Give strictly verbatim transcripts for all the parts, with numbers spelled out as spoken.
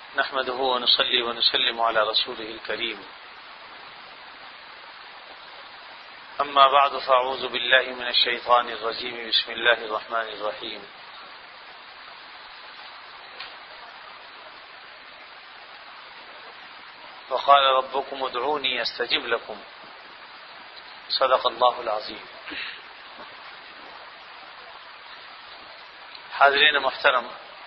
نحمده ونصلي ونسلم على رسوله الكريم أما بعد فأعوذ بالله من الشيطان الرجيم بسم الله الرحمن الرحيم وقال ربكم ادعوني استجب لكم صدق الله العظيم. حاضرین محترم،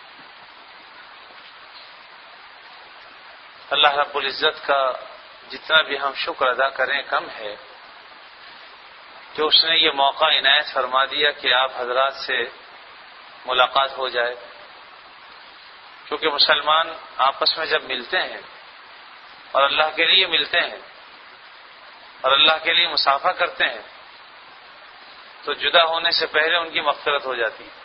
اللہ رب العزت کا جتنا بھی ہم شکر ادا کریں کم ہے کہ اس نے یہ موقع عنایت فرما دیا کہ آپ حضرات سے ملاقات ہو جائے. کیونکہ مسلمان آپس میں جب ملتے ہیں اور اللہ کے لیے ملتے ہیں اور اللہ کے لیے مصافحہ کرتے ہیں تو جدا ہونے سے پہلے ان کی مغفرت ہو جاتی ہے.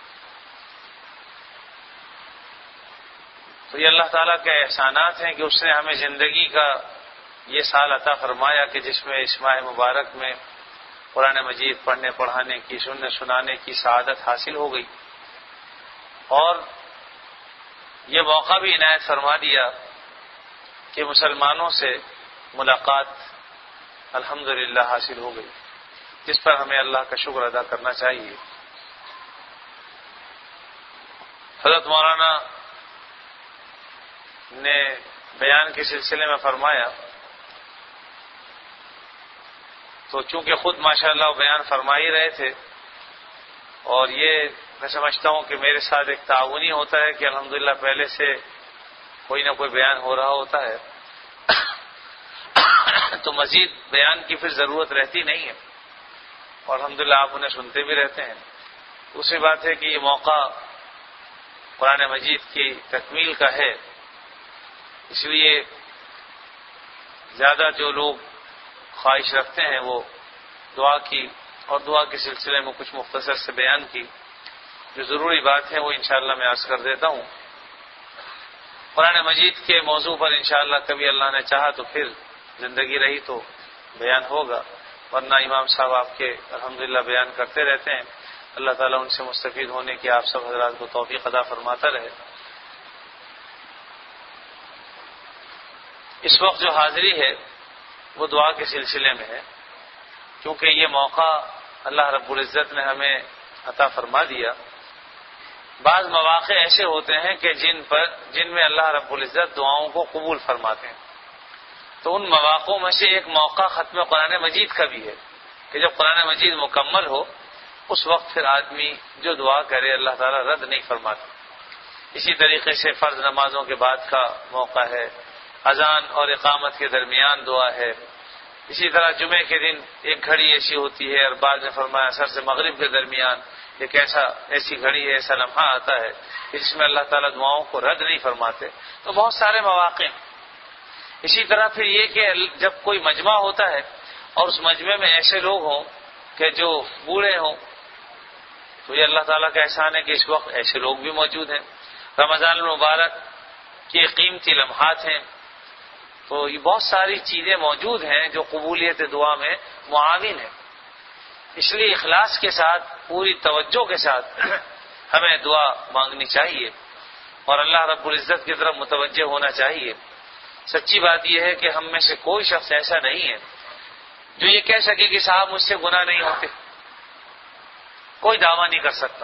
تو یہ اللہ تعالیٰ کے احسانات ہیں کہ اس نے ہمیں زندگی کا یہ سال عطا فرمایا کہ جس میں اس ماہ مبارک میں قرآن مجید پڑھنے پڑھانے کی سننے سنانے کی سعادت حاصل ہو گئی، اور یہ موقع بھی عنایت فرما دیا کہ مسلمانوں سے ملاقات الحمدللہ حاصل ہو گئی، جس پر ہمیں اللہ کا شکر ادا کرنا چاہیے. حضرت مولانا نے بیان کے سلسلے میں فرمایا تو چونکہ خود ماشاءاللہ بیان فرما ہی رہے تھے، اور یہ میں سمجھتا ہوں کہ میرے ساتھ ایک تعاونی ہوتا ہے کہ الحمدللہ پہلے سے کوئی نہ کوئی بیان ہو رہا ہوتا ہے تو مزید بیان کی پھر ضرورت رہتی نہیں ہے، اور الحمدللہ آپ انہیں سنتے بھی رہتے ہیں. دوسری بات ہے کہ یہ موقع قرآن مجید کی تکمیل کا ہے، اس لیے زیادہ جو لوگ خواہش رکھتے ہیں وہ دعا کی، اور دعا کے سلسلے میں کچھ مختصر سے بیان کی. جو ضروری بات ہے وہ انشاءاللہ میں عرض کر دیتا ہوں. قرآن مجید کے موضوع پر انشاءاللہ کبھی اللہ نے چاہا تو پھر زندگی رہی تو بیان ہوگا، ورنہ امام صاحب آپ کے الحمدللہ بیان کرتے رہتے ہیں. اللہ تعالیٰ ان سے مستفید ہونے کی آپ سب حضرات کو توفیق عطا فرماتا رہے. اس وقت جو حاضری ہے وہ دعا کے سلسلے میں ہے، کیونکہ یہ موقع اللہ رب العزت نے ہمیں عطا فرما دیا. بعض مواقع ایسے ہوتے ہیں کہ جن پر جن میں اللہ رب العزت دعاؤں کو قبول فرماتے ہیں، تو ان مواقعوں میں سے ایک موقع ختم قرآن مجید کا بھی ہے کہ جب قرآن مجید مکمل ہو اس وقت پھر آدمی جو دعا کرے اللہ تعالیٰ رد نہیں فرماتا. اسی طریقے سے فرض نمازوں کے بعد کا موقع ہے، اذان اور اقامت کے درمیان دعا ہے. اسی طرح جمعے کے دن ایک گھڑی ایسی ہوتی ہے، اور بعد میں فرمایا عصر سے مغرب کے درمیان ایک ایسا ایسی گھڑی ہے، ایسا لمحہ آتا ہے جس میں اللہ تعالیٰ دعاؤں کو رد نہیں فرماتے. تو بہت سارے مواقع ہیں. اسی طرح پھر یہ کہ جب کوئی مجمع ہوتا ہے اور اس مجمع میں ایسے لوگ ہوں کہ جو بوڑھے ہوں، تو یہ اللہ تعالیٰ کا احسان ہے کہ اس وقت ایسے لوگ بھی موجود ہیں. رمضان المبارک کے قیمتی لمحات ہیں، تو یہ بہت ساری چیزیں موجود ہیں جو قبولیت دعا میں معاون ہیں. اس لیے اخلاص کے ساتھ پوری توجہ کے ساتھ ہمیں دعا مانگنی چاہیے اور اللہ رب العزت کی طرف متوجہ ہونا چاہیے. سچی بات یہ ہے کہ ہم میں سے کوئی شخص ایسا نہیں ہے جو یہ کہہ سکے کہ صاحب مجھ سے گناہ نہیں ہوتے. کوئی دعویٰ نہیں کر سکتا.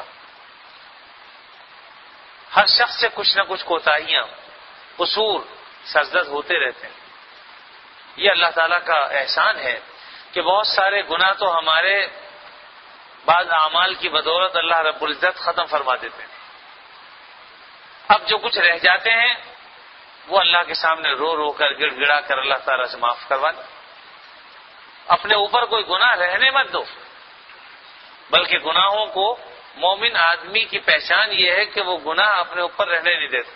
ہر شخص سے کچھ نہ کچھ کوتاہیاں، قصور سرزد ہوتے رہتے ہیں. یہ اللہ تعالیٰ کا احسان ہے کہ بہت سارے گناہ تو ہمارے بعض اعمال کی بدولت اللہ رب العزت ختم فرما دیتے ہیں. اب جو کچھ رہ جاتے ہیں وہ اللہ کے سامنے رو رو کر گڑ گڑا کر اللہ تعالیٰ سے معاف کروا دیں. اپنے اوپر کوئی گناہ رہنے مت دو، بلکہ گناہوں کو مومن آدمی کی پہچان یہ ہے کہ وہ گناہ اپنے اوپر رہنے نہیں دیتے.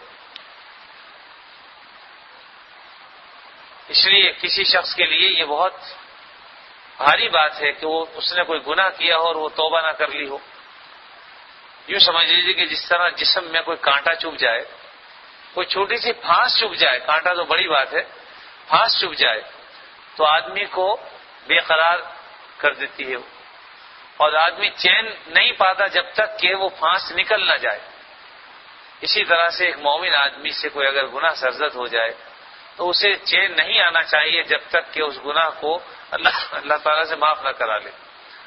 اس لیے کسی شخص کے لیے یہ بہت بھاری بات ہے کہ وہ اس نے کوئی گناہ کیا ہو اور وہ توبہ نہ کر لی ہو. یوں سمجھ لیجیے کہ جس طرح جسم میں کوئی کانٹا چبھ جائے، کوئی چھوٹی سی پھانس چبھ جائے، کانٹا تو بڑی بات ہے، پھانس چبھ جائے تو آدمی کو بے قرار کر دیتی ہے، اور آدمی چین نہیں پاتا جب تک کہ وہ پھانس نکل نہ جائے. اسی طرح سے ایک مومن آدمی سے کوئی اگر گناہ سرزد ہو جائے تو اسے چین نہیں آنا چاہیے جب تک کہ اس گناہ کو اللہ اللہ تعالیٰ سے معاف نہ کرا لے.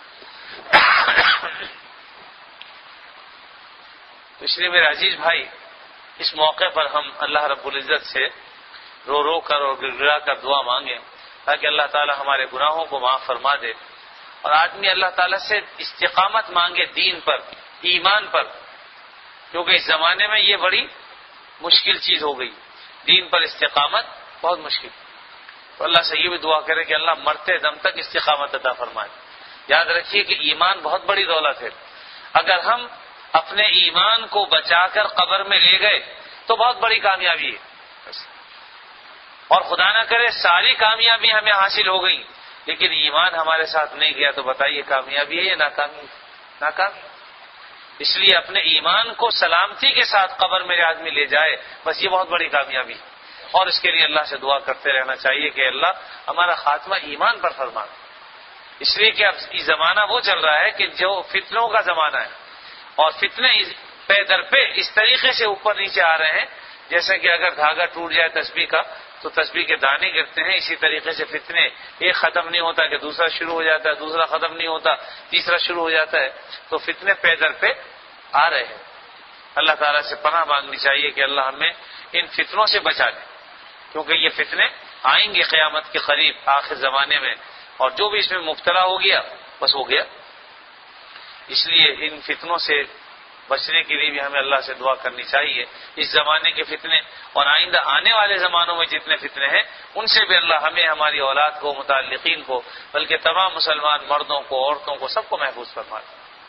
تو اس لیے میرے عزیز بھائی، اس موقع پر ہم اللہ رب العزت سے رو رو کر اور گڑ گڑا کر دعا مانگیں تاکہ اللہ تعالیٰ ہمارے گناہوں کو معاف فرما دے. اور آدمی اللہ تعالیٰ سے استقامت مانگے دین پر، ایمان پر، کیونکہ اس زمانے میں یہ بڑی مشکل چیز ہو گئی، دین پر استقامت بہت مشکل. تو اللہ سے یہ بھی دعا کرے کہ اللہ مرتے دم تک استقامت عطا فرمائے. یاد رکھیے کہ ایمان بہت بڑی دولت ہے. اگر ہم اپنے ایمان کو بچا کر قبر میں لے گئے تو بہت بڑی کامیابی ہے. اور خدا نہ کرے ساری کامیابی ہمیں حاصل ہو گئی لیکن ایمان ہمارے ساتھ نہیں گیا تو بتائیے کامیابی ہے یا ناکامی؟ ناکامی. اس لیے اپنے ایمان کو سلامتی کے ساتھ قبر میں آدمی لے جائے، بس یہ بہت بڑی کامیابی ہے. اور اس کے لیے اللہ سے دعا کرتے رہنا چاہیے کہ اللہ ہمارا خاتمہ ایمان پر فرما. اس لیے کہ اب یہ زمانہ وہ چل رہا ہے کہ جو فتنوں کا زمانہ ہے، اور فتنے پے در پہ اس طریقے سے اوپر نیچے آ رہے ہیں جیسے کہ اگر دھاگا ٹوٹ جائے تسبیح کا تو تسبیح کے دانے گرتے ہیں. اسی طریقے سے فتنے ایک ختم نہیں ہوتا کہ دوسرا شروع ہو جاتا ہے، دوسرا ختم نہیں ہوتا تیسرا شروع ہو جاتا ہے. تو فتنے پے در پہ آ رہے ہیں. اللہ تعالیٰ سے پناہ مانگنی چاہیے کہ اللہ ہمیں ان فتنوں سے بچا لے، کیونکہ یہ فتنے آئیں گے قیامت کے قریب آخر زمانے میں، اور جو بھی اس میں مبتلا ہو گیا بس ہو گیا. اس لیے ان فتنوں سے بچنے کے لیے بھی ہمیں اللہ سے دعا کرنی چاہیے. اس زمانے کے فتنے اور آئندہ آنے والے زمانوں میں جتنے فتنے ہیں ان سے بھی اللہ ہمیں، ہماری اولاد کو، متعلقین کو، بلکہ تمام مسلمان مردوں کو، عورتوں کو، سب کو محفوظ فرمائے.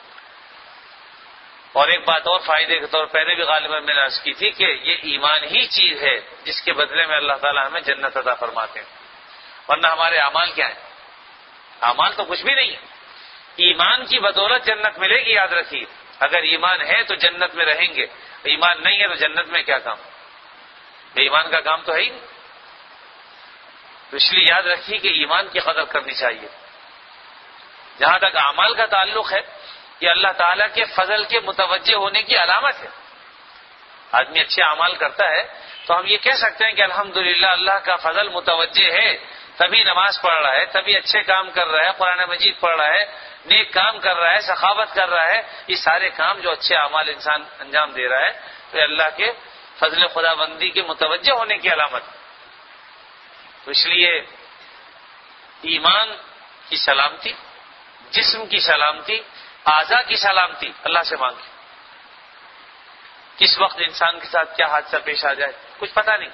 اور ایک بات اور فائدے کے طور پہلے بھی غالباً میں نے عرض کی تھی کہ یہ ایمان ہی چیز ہے جس کے بدلے میں اللہ تعالیٰ ہمیں جنت عطا فرماتے ہیں. ورنہ ہمارے اعمال کیا ہیں؟ اعمال تو کچھ بھی نہیں ہے. ایمان کی بدولت جنت ملے گی، یاد رکھیے. اگر ایمان ہے تو جنت میں رہیں گے، ایمان نہیں ہے تو جنت میں کیا کام؟ بے ایمان کا کام تو ہے ہی نہیں. تو اس لیے یاد رکھیے کہ ایمان کی قدر کرنی چاہیے. جہاں تک اعمال کا تعلق ہے، یہ اللہ تعالیٰ کے فضل کے متوجہ ہونے کی علامت ہے. آدمی اچھے اعمال کرتا ہے تو ہم یہ کہہ سکتے ہیں کہ الحمدللہ اللہ کا فضل متوجہ ہے، تبھی نماز پڑھ رہا ہے، تبھی اچھے کام کر رہا ہے، قرآن مجید پڑھ رہا ہے، نیک کام کر رہا ہے، سخاوت کر رہا ہے. یہ سارے کام جو اچھے اعمال انسان انجام دے رہا ہے تو اللہ کے فضل خدا بندی کے متوجہ ہونے کی علامت. تو اس لیے ایمان کی سلامتی، جسم کی سلامتی، اعضاء کی سلامتی اللہ سے مانگے. کس وقت انسان کے ساتھ کیا حادثہ پیش آ جائے کچھ پتہ نہیں.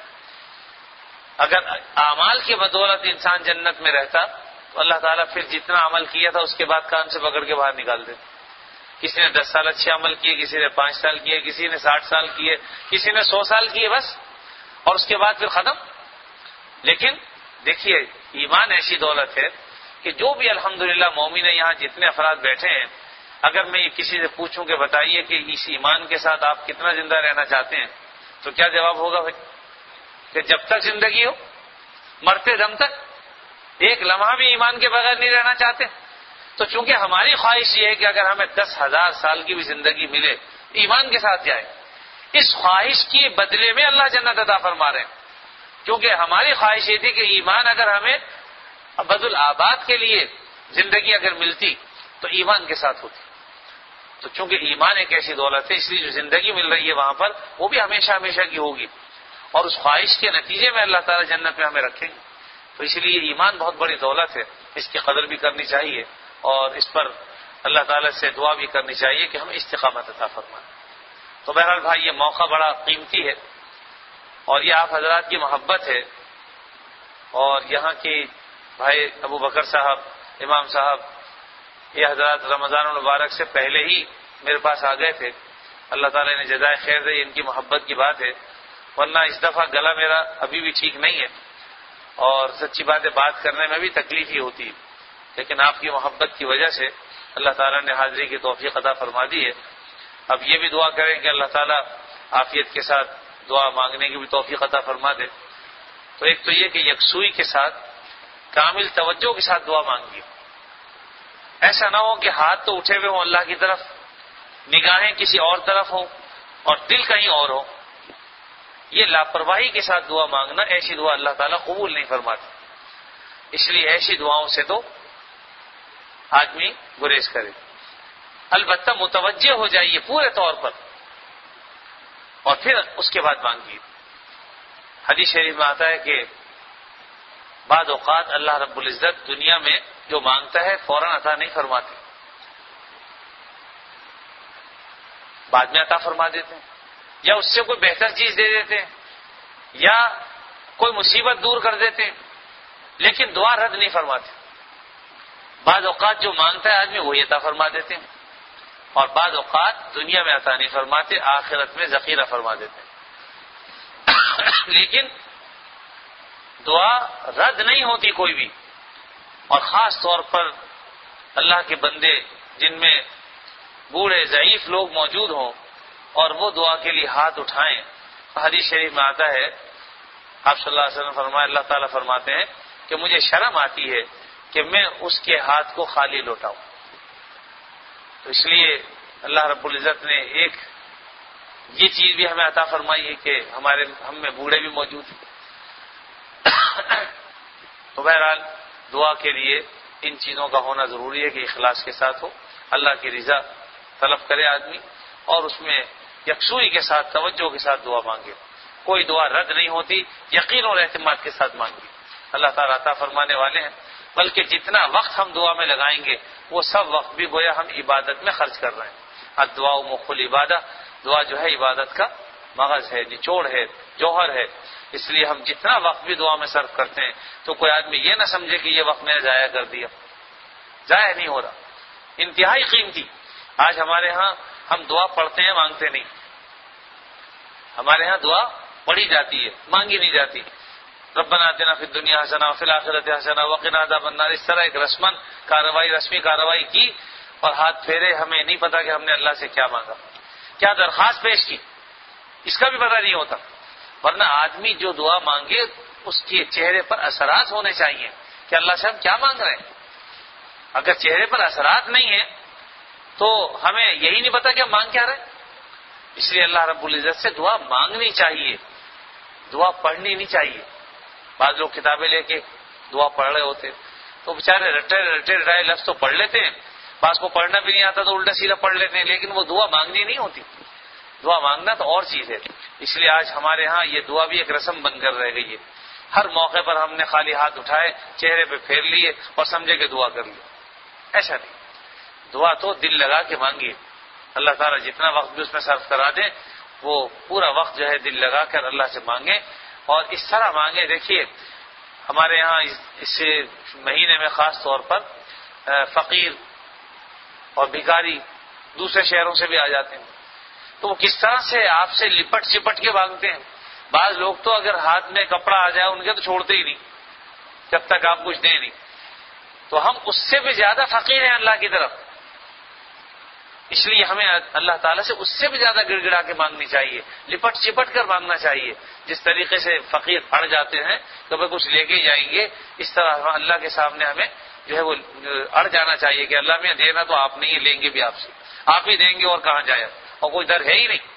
اگر اعمال کی بدولت انسان جنت میں رہتا تو اللہ تعالیٰ پھر جتنا عمل کیا تھا اس کے بعد کان سے پکڑ کے باہر نکال دے. کسی نے دس سال اچھے عمل کیے، کسی نے پانچ سال کیے، کسی نے ساٹھ سال کیے، کسی نے سو سال کیے بس، اور اس کے بعد پھر ختم. لیکن دیکھیے ایمان ایسی دولت ہے کہ جو بھی الحمدللہ مومن ہے، یہاں جتنے افراد بیٹھے ہیں، اگر میں یہ کسی سے پوچھوں کہ بتائیے کہ اس ایمان کے ساتھ آپ کتنا زندہ رہنا چاہتے ہیں تو کیا جواب ہوگا بھائی؟ کہ جب تک زندگی ہو، مرتے دم تک، ایک لمحہ بھی ایمان کے بغیر نہیں رہنا چاہتے. تو چونکہ ہماری خواہش یہ ہے کہ اگر ہمیں دس ہزار سال کی بھی زندگی ملے ایمان کے ساتھ جائے، اس خواہش کی بدلے میں اللہ جنت عطا فرما رہے ہیں. کیونکہ ہماری خواہش یہ تھی کہ ایمان اگر ہمیں ابد الآباد کے لیے زندگی اگر ملتی تو ایمان کے ساتھ ہوتی. تو چونکہ ایمان ایک ایسی دولت ہے اس لیے جو زندگی مل رہی ہے وہاں پر وہ بھی ہمیشہ ہمیشہ کی ہوگی، اور اس خواہش کے نتیجے میں اللہ تعالیٰ جنت میں ہمیں رکھیں گے. تو اس لیے ایمان بہت بڑی دولت ہے، اس کی قدر بھی کرنی چاہیے اور اس پر اللہ تعالیٰ سے دعا بھی کرنی چاہیے کہ ہم استقامت عطا فرمائیں. تو بہرحال بھائی یہ موقع بڑا قیمتی ہے اور یہ آپ حضرات کی محبت ہے. اور یہاں کی بھائی ابو بکر صاحب، امام صاحب، یہ حضرات رمضان المبارک سے پہلے ہی میرے پاس آ گئے تھے. اللہ تعالیٰ نے جزائے خیر دے، ان کی محبت کی بات ہے. ورنہ اس دفعہ گلا میرا ابھی بھی ٹھیک نہیں ہے اور سچی بات ہے بات کرنے میں بھی تکلیف ہی ہوتی ہے، لیکن آپ کی محبت کی وجہ سے اللہ تعالیٰ نے حاضری کی توفیق عطا فرما دی ہے. اب یہ بھی دعا کریں کہ اللہ تعالیٰ عافیت کے ساتھ دعا مانگنے کی بھی توفیق عطا فرما دے. تو ایک تو یہ کہ یکسوئی کے ساتھ، کامل توجہ کے ساتھ دعا مانگیے. ایسا نہ ہو کہ ہاتھ تو اٹھے ہوئے ہوں اللہ کی طرف، نگاہیں کسی اور طرف ہوں اور دل کہیں اور ہو، یہ لاپرواہی کے ساتھ دعا مانگنا، ایسی دعا اللہ تعالیٰ قبول نہیں فرماتی. اس لیے ایسی دعاؤں سے تو آدمی گریز کرے، البتہ متوجہ ہو جائیے پورے طور پر اور پھر اس کے بعد مانگیے. حدیث شریف میں آتا ہے کہ بعض اوقات اللہ رب العزت دنیا میں جو مانگتا ہے فوراً عطا نہیں فرماتے، بعد میں عطا فرما دیتے ہیں، یا اس سے کوئی بہتر چیز دے دیتے ہیں، یا کوئی مصیبت دور کر دیتے ہیں، لیکن دعا رد نہیں فرماتے. بعض اوقات جو مانگتا ہے آدمی وہی عطا فرما دیتے ہیں، اور بعض اوقات دنیا میں عطا نہیں فرماتے، آخرت میں ذخیرہ فرما دیتے ہیں. لیکن دعا رد نہیں ہوتی کوئی بھی، اور خاص طور پر اللہ کے بندے جن میں بوڑھے ضعیف لوگ موجود ہوں اور وہ دعا کے لیے ہاتھ اٹھائیں. حدیث شریف میں آتا ہے، آپ صلی اللہ علیہ وسلم فرمائے، اللہ تعالیٰ فرماتے ہیں کہ مجھے شرم آتی ہے کہ میں اس کے ہاتھ کو خالی لوٹاؤں. تو اس لیے اللہ رب العزت نے ایک یہ چیز بھی ہمیں عطا فرمائی ہے کہ ہمارے ہم میں بوڑھے بھی موجود ہیں. تو بہرحال دعا کے لیے ان چیزوں کا ہونا ضروری ہے کہ اخلاص کے ساتھ ہو، اللہ کی رضا طلب کرے آدمی، اور اس میں یکسوئی کے ساتھ توجہ کے ساتھ دعا مانگے. کوئی دعا رد نہیں ہوتی، یقین اور اعتماد کے ساتھ مانگی. اللہ تعالیٰ عطا فرمانے والے ہیں، بلکہ جتنا وقت ہم دعا میں لگائیں گے وہ سب وقت بھی گویا ہم عبادت میں خرچ کر رہے ہیں. الدعاء مخ العبادہ، دعا جو ہے عبادت کا مغز ہے، نچوڑ ہے، جوہر ہے. اس لیے ہم جتنا وقت بھی دعا میں صرف کرتے ہیں تو کوئی آدمی یہ نہ سمجھے کہ یہ وقت میں نے ضائع کر دیا، ضائع نہیں ہو رہا، انتہائی قیمتی. آج ہمارے ہاں ہم دعا پڑھتے ہیں، مانگتے نہیں. ہمارے ہاں دعا پڑھی جاتی ہے، مانگی نہیں جاتی. ربنا آتنا فی الدنیا حسنہ وفی الآخرۃ حسنہ وقنا عذاب النار، اس طرح ایک رسمن کارروائی رسمی کارروائی کی اور ہاتھ پھیرے. ہمیں نہیں پتا کہ ہم نے اللہ سے کیا مانگا، کیا درخواست پیش کی، اس کا بھی پتہ نہیں ہوتا. ورنہ آدمی جو دعا مانگے اس کے چہرے پر اثرات ہونے چاہیے کہ اللہ سے ہم کیا مانگ رہے ہیں. اگر چہرے پر اثرات نہیں ہیں تو ہمیں یہی نہیں پتا کہ ہم مانگ کیا رہے ہیں. اس لیے اللہ رب العزت سے دعا مانگنی چاہیے، دعا پڑھنی نہیں چاہیے. بعض لوگ کتابیں لے کے دعا پڑھ رہے ہوتے تو بیچارے رٹے رٹے رٹائے لفظ تو پڑھ لیتے ہیں، بعض کو پڑھنا بھی نہیں آتا تو الٹا سیدھا پڑھ لیتے ہیں، لیکن وہ دعا مانگنی نہیں ہوتی. دعا مانگنا تو اور چیز ہے. اس لیے آج ہمارے ہاں یہ دعا بھی ایک رسم بن کر رہ گئی ہے. ہر موقع پر ہم نے خالی ہاتھ اٹھائے، چہرے پہ پھیر لیے اور سمجھے کہ دعا کر لی. ایسا نہیں، دعا تو دل لگا کے مانگیے. اللہ تعالیٰ جتنا وقت بھی اس میں صرف کرا دیں وہ پورا وقت جو ہے دل لگا کر اللہ سے مانگیں، اور اس طرح مانگیں. دیکھیے ہمارے یہاں اس مہینے میں خاص طور پر فقیر اور بھکاری دوسرے شہروں سے بھی آ جاتے ہیں، تو وہ کس طرح سے آپ سے لپٹ چپٹ کے مانگتے ہیں. بعض لوگ تو اگر ہاتھ میں کپڑا آ جائے ان کے تو چھوڑتے ہی نہیں جب تک آپ کچھ دیں نہیں. تو ہم اس سے بھی زیادہ فقیر ہیں اللہ کی طرف، اس لیے ہمیں اللہ تعالیٰ سے اس سے بھی زیادہ گڑ گڑا کے مانگنی چاہیے، لپٹ چپٹ کر مانگنا چاہیے. جس طریقے سے فقیر اڑ جاتے ہیں کہ بھائی کچھ لے کے جائیں گے، اس طرح اللہ کے سامنے ہمیں جو ہے وہ اڑ جانا چاہیے کہ اللہ میں دینا تو آپ نہیں لیں گے بھی آپ سے، آپ ہی دیں گے اور کہاں جائیں، اور کوئی در ہے ہی نہیں.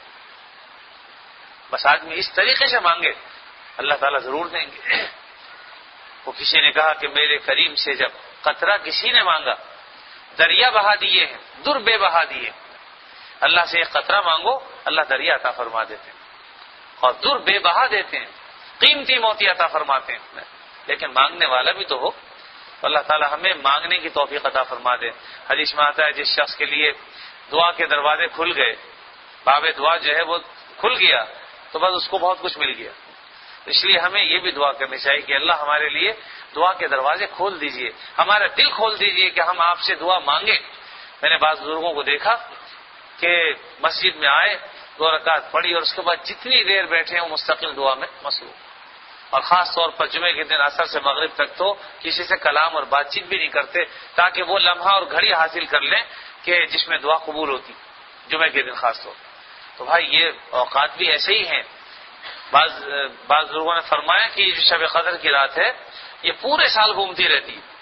بس آدمی اس طریقے سے مانگے اللہ تعالیٰ ضرور دیں گے. وہ کسی نے کہا کہ میرے کریم سے جب قطرہ کسی نے مانگا دریا بہا دیے ہیں، در بے بہا دیے. اللہ سے ایک قطرہ مانگو اللہ دریا عطا فرما دیتے ہیں اور در بے بہا دیتے ہیں، قیمتی موتی عطا فرماتے ہیں. لیکن مانگنے والا بھی تو ہو. اللہ تعالیٰ ہمیں مانگنے کی توفیق عطا فرما دے. حدیث میں آتا ہے جس شخص کے لیے دعا کے دروازے کھل گئے، باب دعا جو ہے وہ کھل گیا تو بس اس کو بہت کچھ مل گیا. اس لیے ہمیں یہ بھی دعا کرنی چاہیے کہ اللہ ہمارے لیے دعا کے دروازے کھول دیجئے، ہمارا دل کھول دیجئے کہ ہم آپ سے دعا مانگیں. میں نے بعض بزرگوں کو دیکھا کہ مسجد میں آئے، دو رکعت پڑھی اور اس کے بعد جتنی دیر بیٹھے ہیں وہ مستقل دعا میں مصروف، اور خاص طور پر جمعے کے دن عصر سے مغرب تک تو کسی سے کلام اور بات چیت بھی نہیں کرتے تاکہ وہ لمحہ اور گھڑی حاصل کر لیں کہ جس میں دعا قبول ہوتی جمعے کے دن خاص طور پر. تو بھائی یہ اوقات بھی ایسے ہی ہیں. بعض بعض لوگوں نے فرمایا کہ یہ جو شب قدر کی رات ہے یہ پورے سال گھومتی رہتی ہے،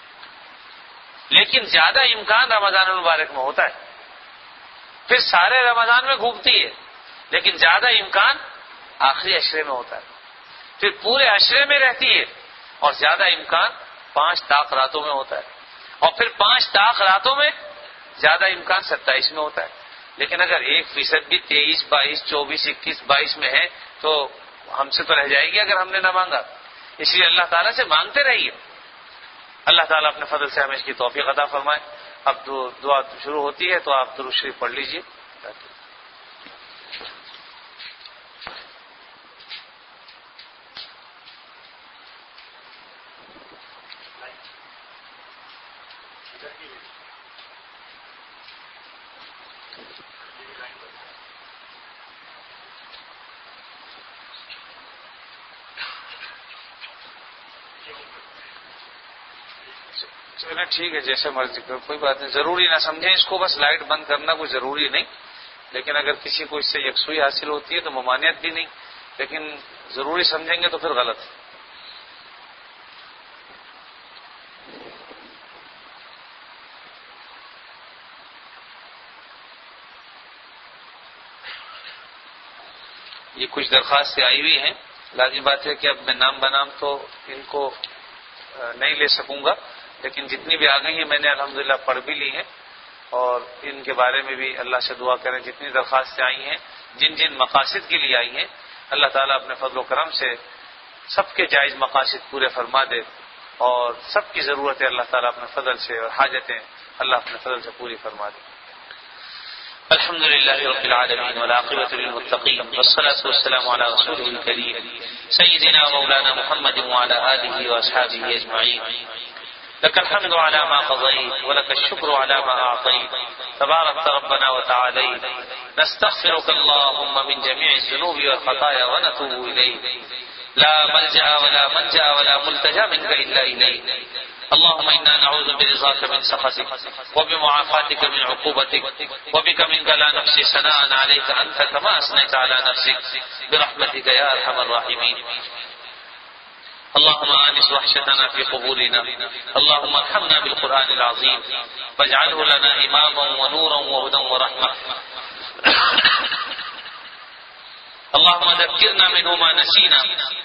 لیکن زیادہ امکان رمضان المبارک میں ہوتا ہے، پھر سارے رمضان میں گھومتی ہے، لیکن زیادہ امکان آخری عشرے میں ہوتا ہے، پھر پورے عشرے میں رہتی ہے، اور زیادہ امکان پانچ طاق راتوں میں ہوتا ہے، اور پھر پانچ طاق راتوں میں زیادہ امکان ستائیس میں ہوتا ہے۔ لیکن اگر ایک فیصد بھی تیئیس بائیس چوبیس اکیس بائیس میں ہے تو ہم سے تو رہ جائے گی اگر ہم نے نہ مانگا، اس لیے اللہ تعالیٰ سے مانگتے رہیے، اللہ تعالیٰ اپنے فضل سے ہمیں اس کی توفیق عطا فرمائے۔ اب دعا شروع ہوتی ہے تو آپ درود شریف پڑھ لیجئے۔ چلیں ٹھیک ہے، جیسے مرضی کرو، کوئی بات نہیں، ضروری نہ سمجھیں اس کو، بس لائٹ بند کرنا کوئی ضروری نہیں، لیکن اگر کسی کو اس سے یکسوئی حاصل ہوتی ہے تو ممانعت بھی نہیں، لیکن ضروری سمجھیں گے تو پھر غلط ہے۔ یہ کچھ درخواستیں آئی ہوئی ہیں، لازمی بات ہے کہ اب میں نام بنام تو ان کو نہیں لے سکوں گا، لیکن جتنی بھی آ گئی ہیں میں نے الحمدللہ پڑھ بھی لی ہیں، اور ان کے بارے میں بھی اللہ سے دعا کریں جتنی درخواستیں آئی ہیں، جن جن مقاصد کے لیے آئی ہیں، اللہ تعالیٰ اپنے فضل و کرم سے سب کے جائز مقاصد پورے فرما دے، اور سب کی ضرورتیں اللہ تعالیٰ اپنے فضل سے اور حاجتیں اللہ اپنے فضل سے پوری فرما دے۔ الحمد للہ رب العالمین والعاقبۃ للمتقین والصلاة والسلام علی رسولہ الکریم سیدنا مولانا محمد وعلی آلہ واصحابہ اجمعین۔ لك الحمد على ما قضيت ولك الشكر على ما أعطيت تبارك ربنا وتعاليت، نستغفرك اللهم من جميع الذنوب والخطايا ونتوب إليك، لا ملجأ ولا منجأ ولا ملتجأ منك إلا إليك، اللهم إنا نعوذ برضاك من سخطك وبمعافاتك من عقوبتك، وبك منك لا نحصي ثناء عليك أنت كما أثنيت على نفسك برحمتك يا أرحم الراحمين۔ اللهم آنس وحشتنا في قبورنا، اللهم ارحمنا بالقرآن العظيم واجعله لنا إماما ونورا وهدى ورحمة، اللهم ذكرنا منه ما نسينا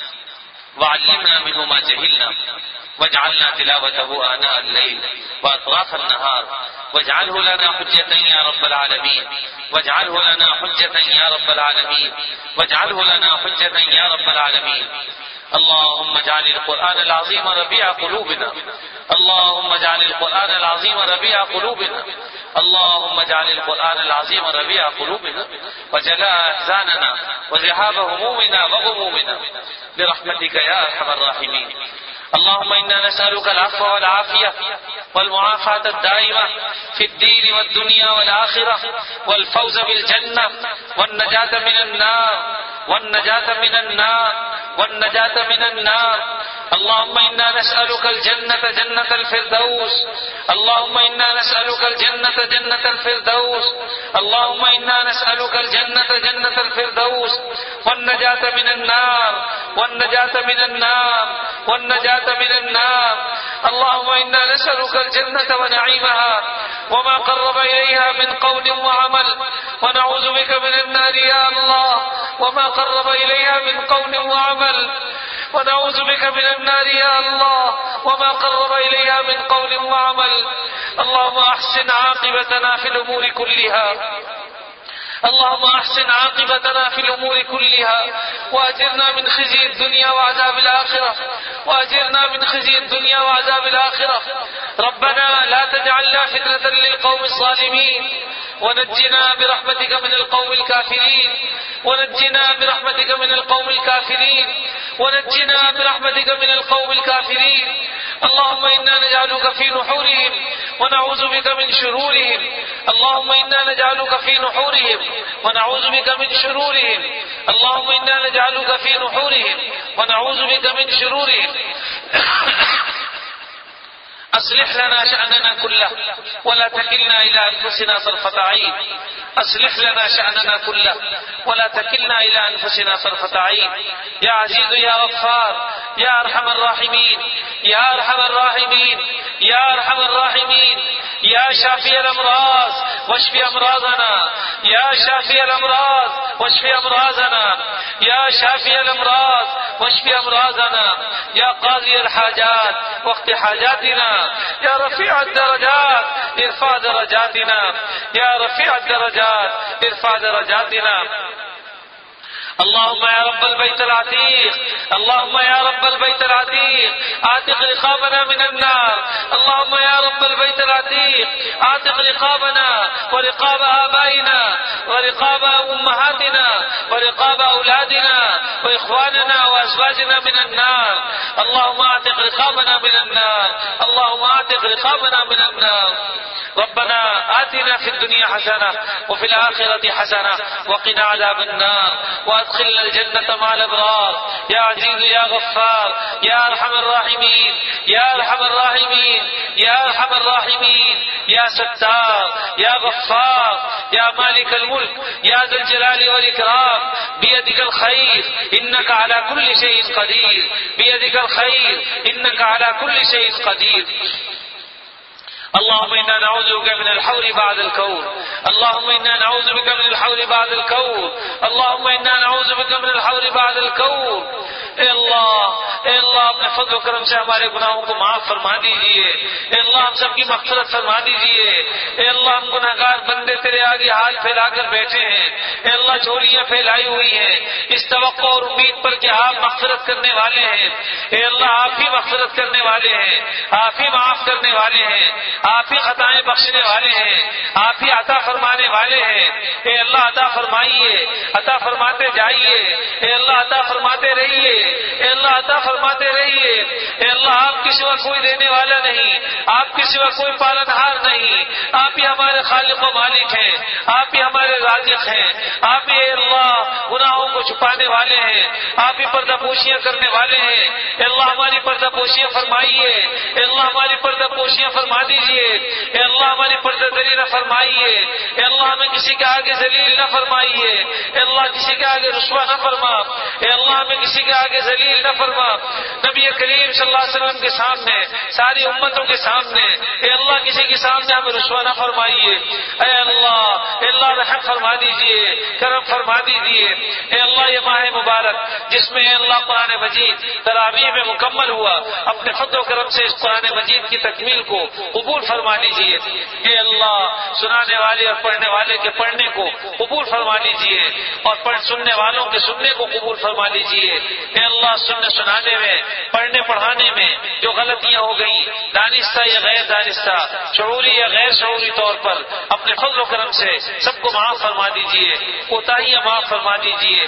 وعلمنا منه ما جهلنا، واجعلنا تلاوته آناء الليل وأطراف النهار، واجعله لنا حجة يا رب العالمين، واجعله لنا حجة يا رب العالمين، واجعله لنا حجة يا رب العالمين۔ اللهم اجعل القرآن العظيم ربيع قلوبنا، اللهم اجعل القرآن العظيم ربيع قلوبنا، اللهم اجعل القرآن العظيم ربيع قلوبنا وجلاء أحزاننا وذهاب همومنا وغمومنا برحمتك يا أرحم الراحمين۔ اللهم إنا نسألك العفو والعافية والمعافاة الدائمة في الدين والدنيا والآخرة، والفوز بالجنة والنجاة من النار والنجاة من النار والنجاة من النار۔ اللهم إنا نسألك الجنة جنة الفردوس، اللهم إنا نسألك الجنة جنة الفردوس، اللهم إنا نسألك الجنة جنة الفردوس والنجاة من النار والنجاة من النار والنجاة من النار۔ اللهم إنا نسألك الجنة ونعيمها وما قرب إليها من قول وعمل، ونعوذ بك من النار يا الله وما قرب إليها من قول وعمل، ونعوذ بك من النار يا الله وما قرب إليها من قول وعمل۔ اللهم أحسن عاقبتنا في الأمور كلها، اللهم أحسن عاقبتنا في الأمور كلها، وأجرنا من خزي الدنيا وعذاب الآخرة، وأجرنا من خزي الدنيا وعذاب الآخرة۔ ربنا لا تجعلنا فتنة للقوم الظالمين، ونجنا برحمتك من القوم الكافرين، ونجنا برحمتك من القوم الكافرين، ونجنا برحمتك من القوم الكافرين۔ اللهم إنا نجعلك في نحورهم ونعوذ بك من شرورهم، اللهم إنا نجعلك في نحورهم ونعوذ بك من شرورهم، اللهم إنا نجعلك في نحورهم ونعوذ بك من شرورهم۔ أصلح لنا شأننا كله ولا تكلنا إلى أنفسنا طرفة عين أصلح لنا شأننا كله ولا تكلنا إلى أنفسنا طرفة عين يا عزيز يا غفار يا أرحم الراحمين يا أرحم الراحمين يا أرحم الراحمين يا شافي الأمراض واشف أمراضنا يا شافي الأمراض واشف أمراضنا يا شافي الأمراض واشف أمراضنا يا قاضي الحاجات وقت حاجاتنا يا رفيع الدرجات ارفع درجاتنا يا رفيع الدرجات ارفع درجاتنا اللهم يا رب البيت العتيق اللهم يا رب البيت العتيق اعتق رقابنا من النار اللهم يا رب البيت العتيق اعتق رقابنا ورقاب آبائنا ورقاب أمهاتنا ورقاب أولادنا وإخواننا وأزواجنا من النار اللهم اعتق رقابنا من النار اللهم اعتق رقابنا من النار ربنا آتنا في الدنيا حسنة وفي الآخرة حسنة وقنا عذاب النار وادخلنا الجنة مع الأبرار يا عزيز يا غفار يا أرحم الراحمين يا أرحم الراحمين يا أرحم الراحمين يا ستار يا غفار يا مالك الملك يا ذا الجلال والإكرام بيدك الخير إنك على كل شيء قدير بيدك الخير إنك على كل شيء قدير اللهم إنا نعوذ بك من الحول بعد الكون اللهم إنا نعوذ بك من الحول بعد الكون اللهم إنا نعوذ بك من الحول بعد الكون اے اللہ اے اللہ اپنے فضل و کرم سے ہمارے گناہوں کو معاف فرما دیجئے اے اللہ ہم سب کی مغفرت فرما دیجئے اے اللہ ہم گناہگار بندے تیرے آگے ہاتھ پھیلا کر بیٹھے ہیں اے اللہ جھولیاں پھیلائی ہوئی ہیں اس توقع اور امید پر کہ آپ مغفرت کرنے والے ہیں اے اللہ آپ ہی مغفرت کرنے والے ہیں آپ ہی معاف کرنے والے ہیں آپ ہی خطائیں بخشنے والے ہیں آپ ہی عطا فرمانے والے ہیں اے اللہ عطا فرمائیے عطا فرماتے جائیے اے اللہ عطا فرماتے رہیے اے اللہ عطا فرماتے رہیے اے اللہ آپ کے سوا کوئی دینے والا نہیں آپ کے سوا کوئی پالنہار نہیں آپ ہی ہمارے خالق و مالک ہیں آپ ہی ہمارے رازق ہیں آپ ہی اے اللہ گناہوں کو چھپانے والے ہیں آپ ہی پردہ پوشیاں کرنے والے ہیں اے اللہ ہماری پردہ پوشیاں فرمائیے اے اللہ ہماری پردہ پوشیاں فرما دیجیے اے اللہ ہماری پردہ دری نہ فرمائیے اے اللہ ہمیں کسی کے آگے ذلیل نہ فرمائیے اے اللہ کسی کے آگے رسوا نہ فرما اے اللہ ہمیں کسی کے آگے ذلیل نہ فرما نبی کریم صلی اللہ علیہ وسلم کے سامنے ساری امتوں کے سامنے اے اللہ کسی کے سامنے ہمیں رسوا نہ فرمائیے اے اللہ اے اللہ رحم فرما دیجیے کرم فرما دیجیے اے اللہ یہ ماہ مبارک جس میں اے اللہ قرآن مجید تراویح میں مکمل ہوا اپنے فضل و کرم سے اس قرآن مجید کی تکمیل کو قبول فرما لیجیے اے اللہ سنانے والے اور پڑھنے والے کے پڑھنے کو قبول فرما لیجیے اور پڑھ سننے والوں کے سننے کو قبول فرما لیجیے اے اللہ سننے سنانے میں پڑھنے پڑھانے میں جو غلطیاں ہو گئی دانستہ یا غیر دانستہ شعوری یا غیر شعوری طور پر اپنے فضل و کرم سے سب کو معاف فرما دیجیے کوتاہیاں معاف فرما دیجیے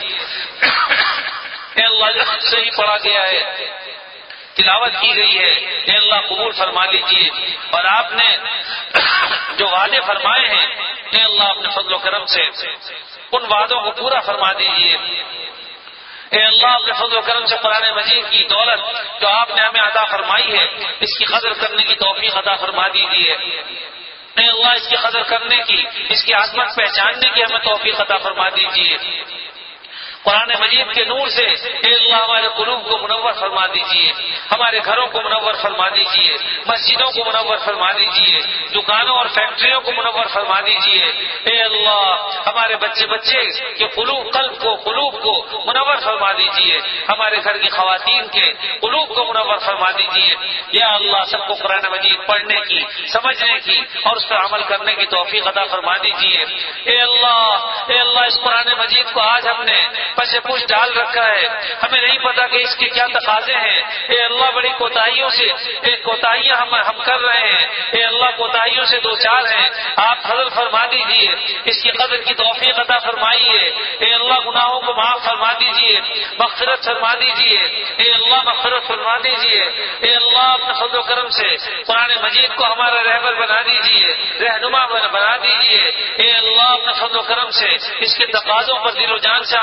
اے اللہ جو صحیح پڑھا گیا ہے تلاوت کی گئی ہے اے اللہ قبول فرما لیجیے اور آپ نے جو وعدے فرمائے ہیں اے اللہ اپنے فضل و کرم سے ان وعدوں کو پورا فرما دیجیے اے اللہ اپنے فضل و کرم سے قرآن مجید کی دولت جو آپ نے ہمیں عطا فرمائی ہے اس کی قدر کرنے کی توفیق عطا فرما دیجیے اے اللہ اس کی قدر کرنے کی اس کی عظمت پہچاننے کی ہمیں توفیق عطا فرما دیجیے قرآن مجید کے نور سے اے اللہ ہمارے قلوب کو منور فرما دیجیے ہمارے گھروں کو منور فرما دیجیے مسجدوں کو منور فرما دیجیے دکانوں اور فیکٹریوں کو منور فرما دیجیے اے اللہ ہمارے بچے بچے کے قلوب قلب کو قلوب کو منور فرما دیجیے ہمارے گھر کی خواتین کے قلوب کو منور فرما دیجیے یا اللہ سب کو قرآن مجید پڑھنے کی سمجھنے کی اور اس پر عمل کرنے کی توفیق عطا فرما دیجیے اے اللہ اے اللہ اس قرآن مجید کو آج ہم نے پسے پوچھ ڈال رکھا ہے ہمیں نہیں پتا کہ اس کے کیا تقاضے ہیں اے اللہ بڑی کوتاہیوں سے ایک کوتاہیاں ہم ہم کر رہے ہیں اے اللہ کوتاہیوں سے دو چار ہیں آپ فضل فرما دیجیے اس کی قدر کی توفیق عطا فرمائیے اے اللہ گناہوں کو معاف فرما دیجیے مغفرت فرما دیجیے اے اللہ مغفرت فرما دیجیے اے اللہ اپنے فضل و کرم سے قرآن مجید کو ہمارا رہبر بنا دیجیے رہنما بنا دیجیے اے اللہ اپنے فضل و کرم سے اس کے تقاضوں پر دل و جان سے عمل کرنے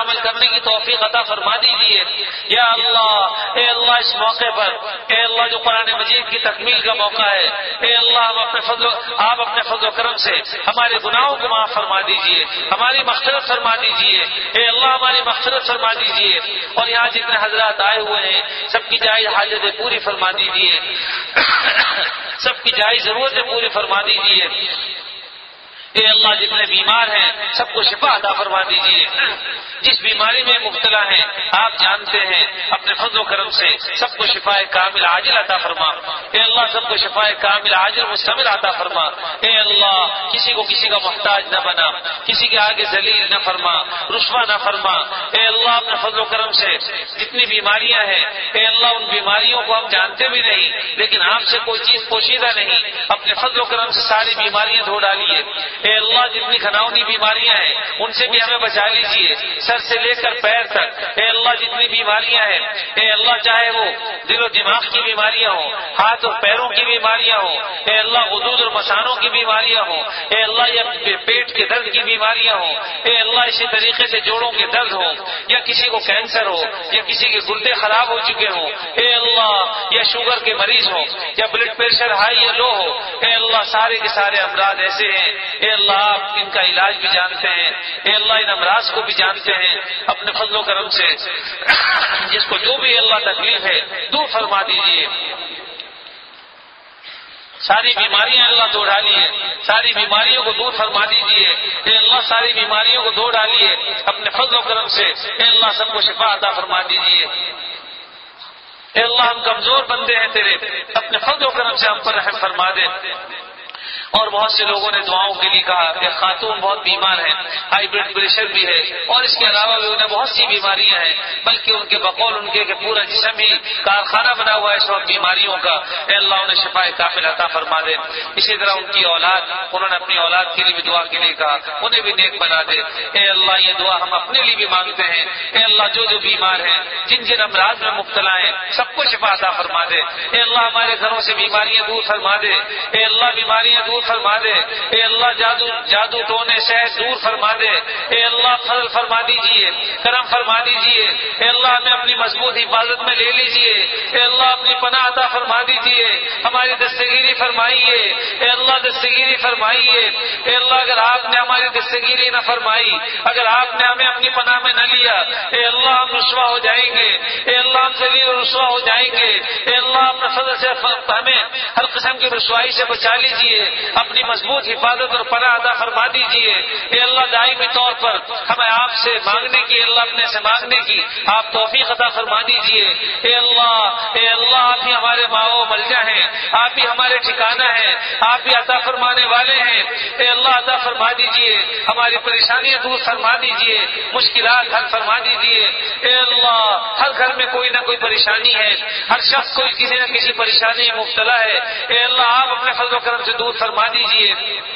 کرنے کی توفیق عطا فرما دیجیے یا اللہ۔ اے اللہ اس موقع پر اے اللہ جو قرآن مجید کی تکمیل کا موقع ہے، اے اللہ ہم اپنے فضل آپ اپنے فضل و کرم سے ہمارے گناہوں کو معاف فرما دیجیے، ہماری مغفرت فرما دیجیے، اے اللہ ہماری مغفرت فرما دیجیے، اور یہاں جتنے حضرات آئے ہوئے ہیں سب کی جائز حاجتیں پوری فرما دیجیے، سب کی جائز ضرورتیں پوری فرما دیجیے، اے اللہ جتنے بیمار ہیں سب کو شفا عطا فرما دیجیے، جس بیماری میں مبتلا ہیں آپ جانتے ہیں، اپنے فضل و کرم سے سب کو شفا کامل عاجل عطا فرما، اے اللہ سب کو شفا کامل عاجل مستمر عطا فرما، اے اللہ کسی کو کسی کا محتاج نہ بنا، کسی کے آگے ذلیل نہ فرما، رسوا نہ فرما، اے اللہ اپنے فضل و کرم سے جتنی بیماریاں ہیں اے اللہ ان بیماریوں کو ہم جانتے بھی نہیں لیکن آپ سے کوئی چیز پوشیدہ نہیں، اپنے فضل و کرم سے ساری بیماریاں دھو ڈالیے، اے اللہ جتنی کھناؤنی بیماریاں ہیں ان سے بھی ہمیں بچا لیجیے، سر سے لے کر پیر تک، اے اللہ جتنی بیماریاں ہیں اے اللہ چاہے وہ دل و دماغ کی بیماریاں ہوں، ہاتھ اور پیروں کی بیماریاں ہوں، اے اللہ غدود اور مثانوں کی بیماریاں ہوں، اے اللہ یا پیٹ کے درد کی بیماریاں ہوں، اے اللہ اسی طریقے سے جوڑوں کے درد ہوں، یا کسی کو کینسر ہو یا کسی کے گردے خراب ہو چکے ہوں، اے اللہ یا شوگر کے مریض ہوں یا بلڈ پریشر ہائی یا لو ہو، اے اللہ سارے کے سارے امراض ایسے ہیں اے اللہ آپ ان کا علاج بھی جانتے ہیں، اے اللہ ان امراض کو بھی جانتے ہیں، اپنے فضل و کرم سے جس کو جو بھی اللہ تکلیف ہے دور فرما دیجیے، ساری بیماریاں اللہ دو ڈالیے، ساری بیماریوں کو دور فرما دیجیے، اے اللہ ساری بیماریوں کو دور ڈالیے اپنے فضل و کرم سے، اے اللہ سب کو شفا عطا فرما دیجیے، اے اللہ ہم کمزور بندے ہیں تیرے، اپنے فضل و کرم سے ہم پر رحم فرما دے۔ اور بہت سے لوگوں نے دعاؤں کے لیے کہا کہ خاتون بہت بیمار ہیں، ہائی بلڈ پریشر بھی ہے اور اس کے علاوہ بھی انہیں بہت سی بیماریاں ہیں، بلکہ ان کے بقول ان کے کہ پورا جسم ہی کارخانہ بنا ہوا ہے اس وقت بیماریوں کا، اے اللہ انہیں شفا کامل عطا فرما دے۔ اسی طرح ان کی اولاد، انہوں نے اپنی اولاد کے لیے بھی دعا کے لیے کہا، انہیں بھی نیک بنا دے، اے اللہ یہ دعا ہم اپنے لیے بھی مانگتے ہیں، اے اللہ جو جو بیمار ہیں جن جن امراض میں مبتلا ہیں سب کو شفا عطا فرما دے، اے اللہ ہمارے گھروں سے بیماریاں دور فرما دے، اے اللہ بیماریاں دور فرما دے، اے اللہ جادو جادو ٹونے شہد دور فرما دے، اے اللہ فضل فرما دیجئے، کرم فرما دیجئے، اے اللہ ہمیں اپنی مضبوط حفاظت میں لے لیجئے، اے اللہ اپنی پناہ عطا فرما دیجئے، ہماری دستگیری فرمائیے، اے اللہ دستگیری فرمائیے، اے اللہ اگر آپ نے ہماری دستگیری نہ فرمائی، اگر آپ نے ہمیں اپنی پناہ میں نہ لیا، اے اللہ ہم رسوا ہو جائیں گے، اے اللہ ہم ذلیل و رسوا ہو جائیں گے، اے اللہ اپنے فضل سے ہمیں ہر قسم کی رسوائی سے بچا لیجئے، اپنی مضبوط حفاظت اور پناہ عطا فرما دیجئے، اے اللہ دائمی طور پر ہمیں آپ سے مانگنے کی، اللہ اپنے سے مانگنے کی آپ توفیق عطا فرما دیجئے، اے اللہ اے اللہ آپ ہی ہمارے ماؤ ملجا ہیں، آپ ہی ہمارے ٹھکانہ ہیں، آپ ہی عطا فرمانے والے ہیں، اے اللہ عطا فرما دیجئے، ہماری پریشانیاں دور فرما دیجئے، مشکلات حل فرما دیجئے، اے اللہ ہر گھر میں کوئی نہ کوئی پریشانی ہے، ہر شخص کوئی کسی نہ کسی پریشانی میں مبتلا ہے، اے اللہ آپ اپنے فضل و کرم سے دور فرما دیجئے،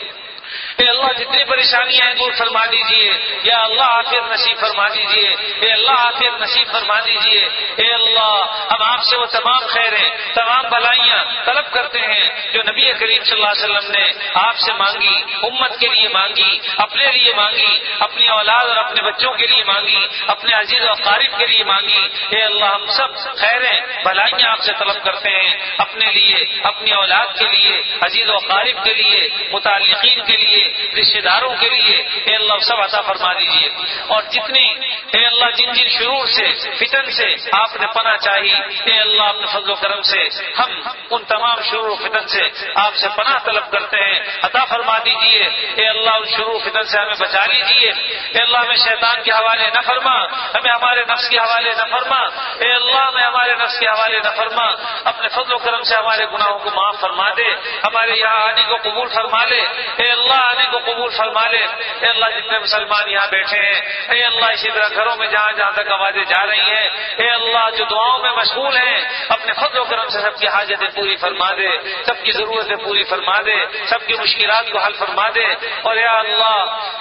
اے اللہ جتنی پریشانیاں ہیں دور فرما دیجئے، یا اللہ عافیت نصیب فرما دیجئے، اے اللہ عافیت نصیب فرما دیجئے، اے اللہ ہم آپ سے وہ تمام خیریں تمام بھلائیاں طلب کرتے ہیں جو نبی کریم صلی اللہ علیہ وسلم نے آپ سے مانگی، امت کے لیے مانگی، اپنے لیے مانگی، اپنی اولاد اور اپنے بچوں کے لیے مانگی، اپنے عزیز و اقارب کے لیے مانگی، اے اللہ ہم سب خیریں بھلائیاں آپ سے طلب کرتے ہیں، اپنے لیے، اپنی اولاد کے لیے، عزیز و اقارب کے لیے، متعلقین کے لیے، رشتہ داروں کے لیے، اے اللہ سب عطا فرما دیجیے، اور جتنی اے اللہ جن جن شرور سے فتن سے آپ نے پناہ چاہی، اے اللہ اپنے فضل و کرم سے ہم ان تمام شرور و فتن سے آپ سے پناہ طلب کرتے ہیں، عطا فرما دیجیے، اے اللہ ان شرور و فتن سے ہمیں بچا لیجیے، اے اللہ ہمیں شیطان کے حوالے نہ فرما، ہمیں ہمارے نفس کے حوالے نہ فرما، اے اللہ ہمیں ہمارے نفس کے حوالے نہ فرما، اپنے فضل و کرم سے ہمارے گناہوں کو معاف فرما دے، ہمارے یہاں آنے کو قبول فرما لے، اے اللہ آنے کو قبول فرما لے، اے اللہ جتنے مسلمان یہاں بیٹھے ہیں، اے اللہ اسی طرح گھروں میں جہاں جہاں تک آوازیں جا رہی ہیں، اے اللہ جو دعاؤں میں مشغول ہیں اپنے فضل و کرم سے سب کی حاجتیں پوری فرما دے، سب کی ضرورتیں پوری فرما دے، سب کی مشکلات کو حل فرما دے، اور یا اللہ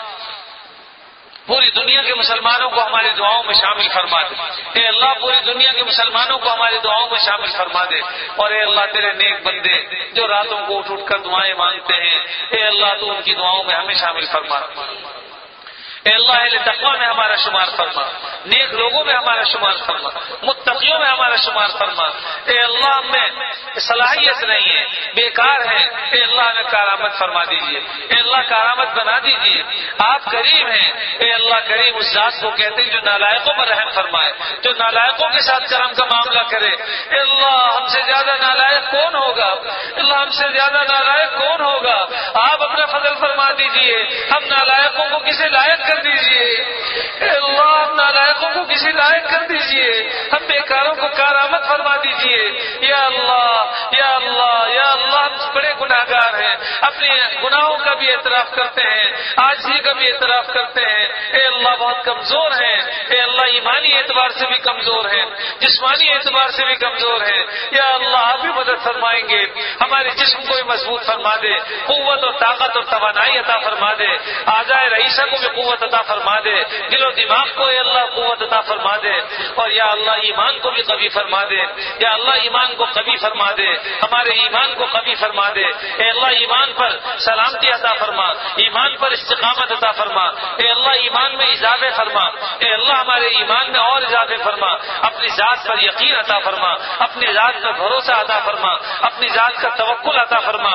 پوری دنیا کے مسلمانوں کو ہماری دعاؤں میں شامل فرما دے، اے اللہ پوری دنیا کے مسلمانوں کو ہماری دعاؤں میں شامل فرما دے، اور اے اللہ تیرے نیک بندے جو راتوں کو اٹھ اٹھ کر دعائیں مانگتے ہیں، اے اللہ تو ان کی دعاؤں میں ہمیں شامل فرما، اے اللہ اہل تقوی میں ہمارا شمار فرما، نیک لوگوں میں ہمارا شمار فرما، متقیوں میں ہمارا شمار فرما۔ اے اللہ ہم میں صلاحیت نہیں ہے، بیکار ہے، اے اللہ ہمیں کارآمد فرما دیجیے، اے اللہ کارآمد بنا دیجیے۔ آپ کریم ہیں، اے اللہ کریم اس ذات کو کہتے ہیں جو نالائقوں پر رحم فرمائے، جو نالائقوں کے ساتھ کرم کا معاملہ کرے۔ اے اللہ ہم سے زیادہ نالائق کون ہوگا؟ اللہ ہم سے زیادہ نالائق کون ہوگا؟ آپ اپنا فضل فرما دیجیے، ہم نالائقوں کو کسی لائق کر دیجیے، اے اللہ ہم نالائقوں کو کسی لائق کر دیجیے، ہم بیکاروں کو کارآمد فرما دیجیے۔ یا اللہ یا اللہ یا اللہ ہم بڑے گناہگار ہیں، اپنے گناہوں کا بھی اعتراف کرتے ہیں، عاجزی کا بھی اعتراف کرتے ہیں۔ اے اللہ بہت کمزور ہیں، اے اللہ ایمانی اعتبار سے بھی کمزور ہیں، جسمانی اعتبار سے بھی کمزور ہیں۔ یا اللہ آپ بھی مدد فرمائیں گے، ہمارے جسم کو بھی مضبوط فرما دے، قوت اور طاقت اور توانائی عطا فرما دے، اعضائے رئیسہ کو بھی قوت عطا فرما دے، دل و دماغ کو اے اللہ قوت عطا فرما دے، اور یا اللہ ایمان کو بھی قوی فرما دے، یا اللہ ایمان کو قوی فرما دے، ہمارے ایمان کو قوی فرما دے۔ اے اللہ ایمان پر سلامتی عطا فرما، ایمان پر استقامت عطا فرما، اے اللہ ایمان میں اضافے فرما، اے اللہ ہمارے ایمان میں اور اضافے فرما، اپنی ذات پر یقین عطا فرما، اپنی ذات پر بھروسہ عطا فرما، اپنی ذات کا توکل عطا فرما۔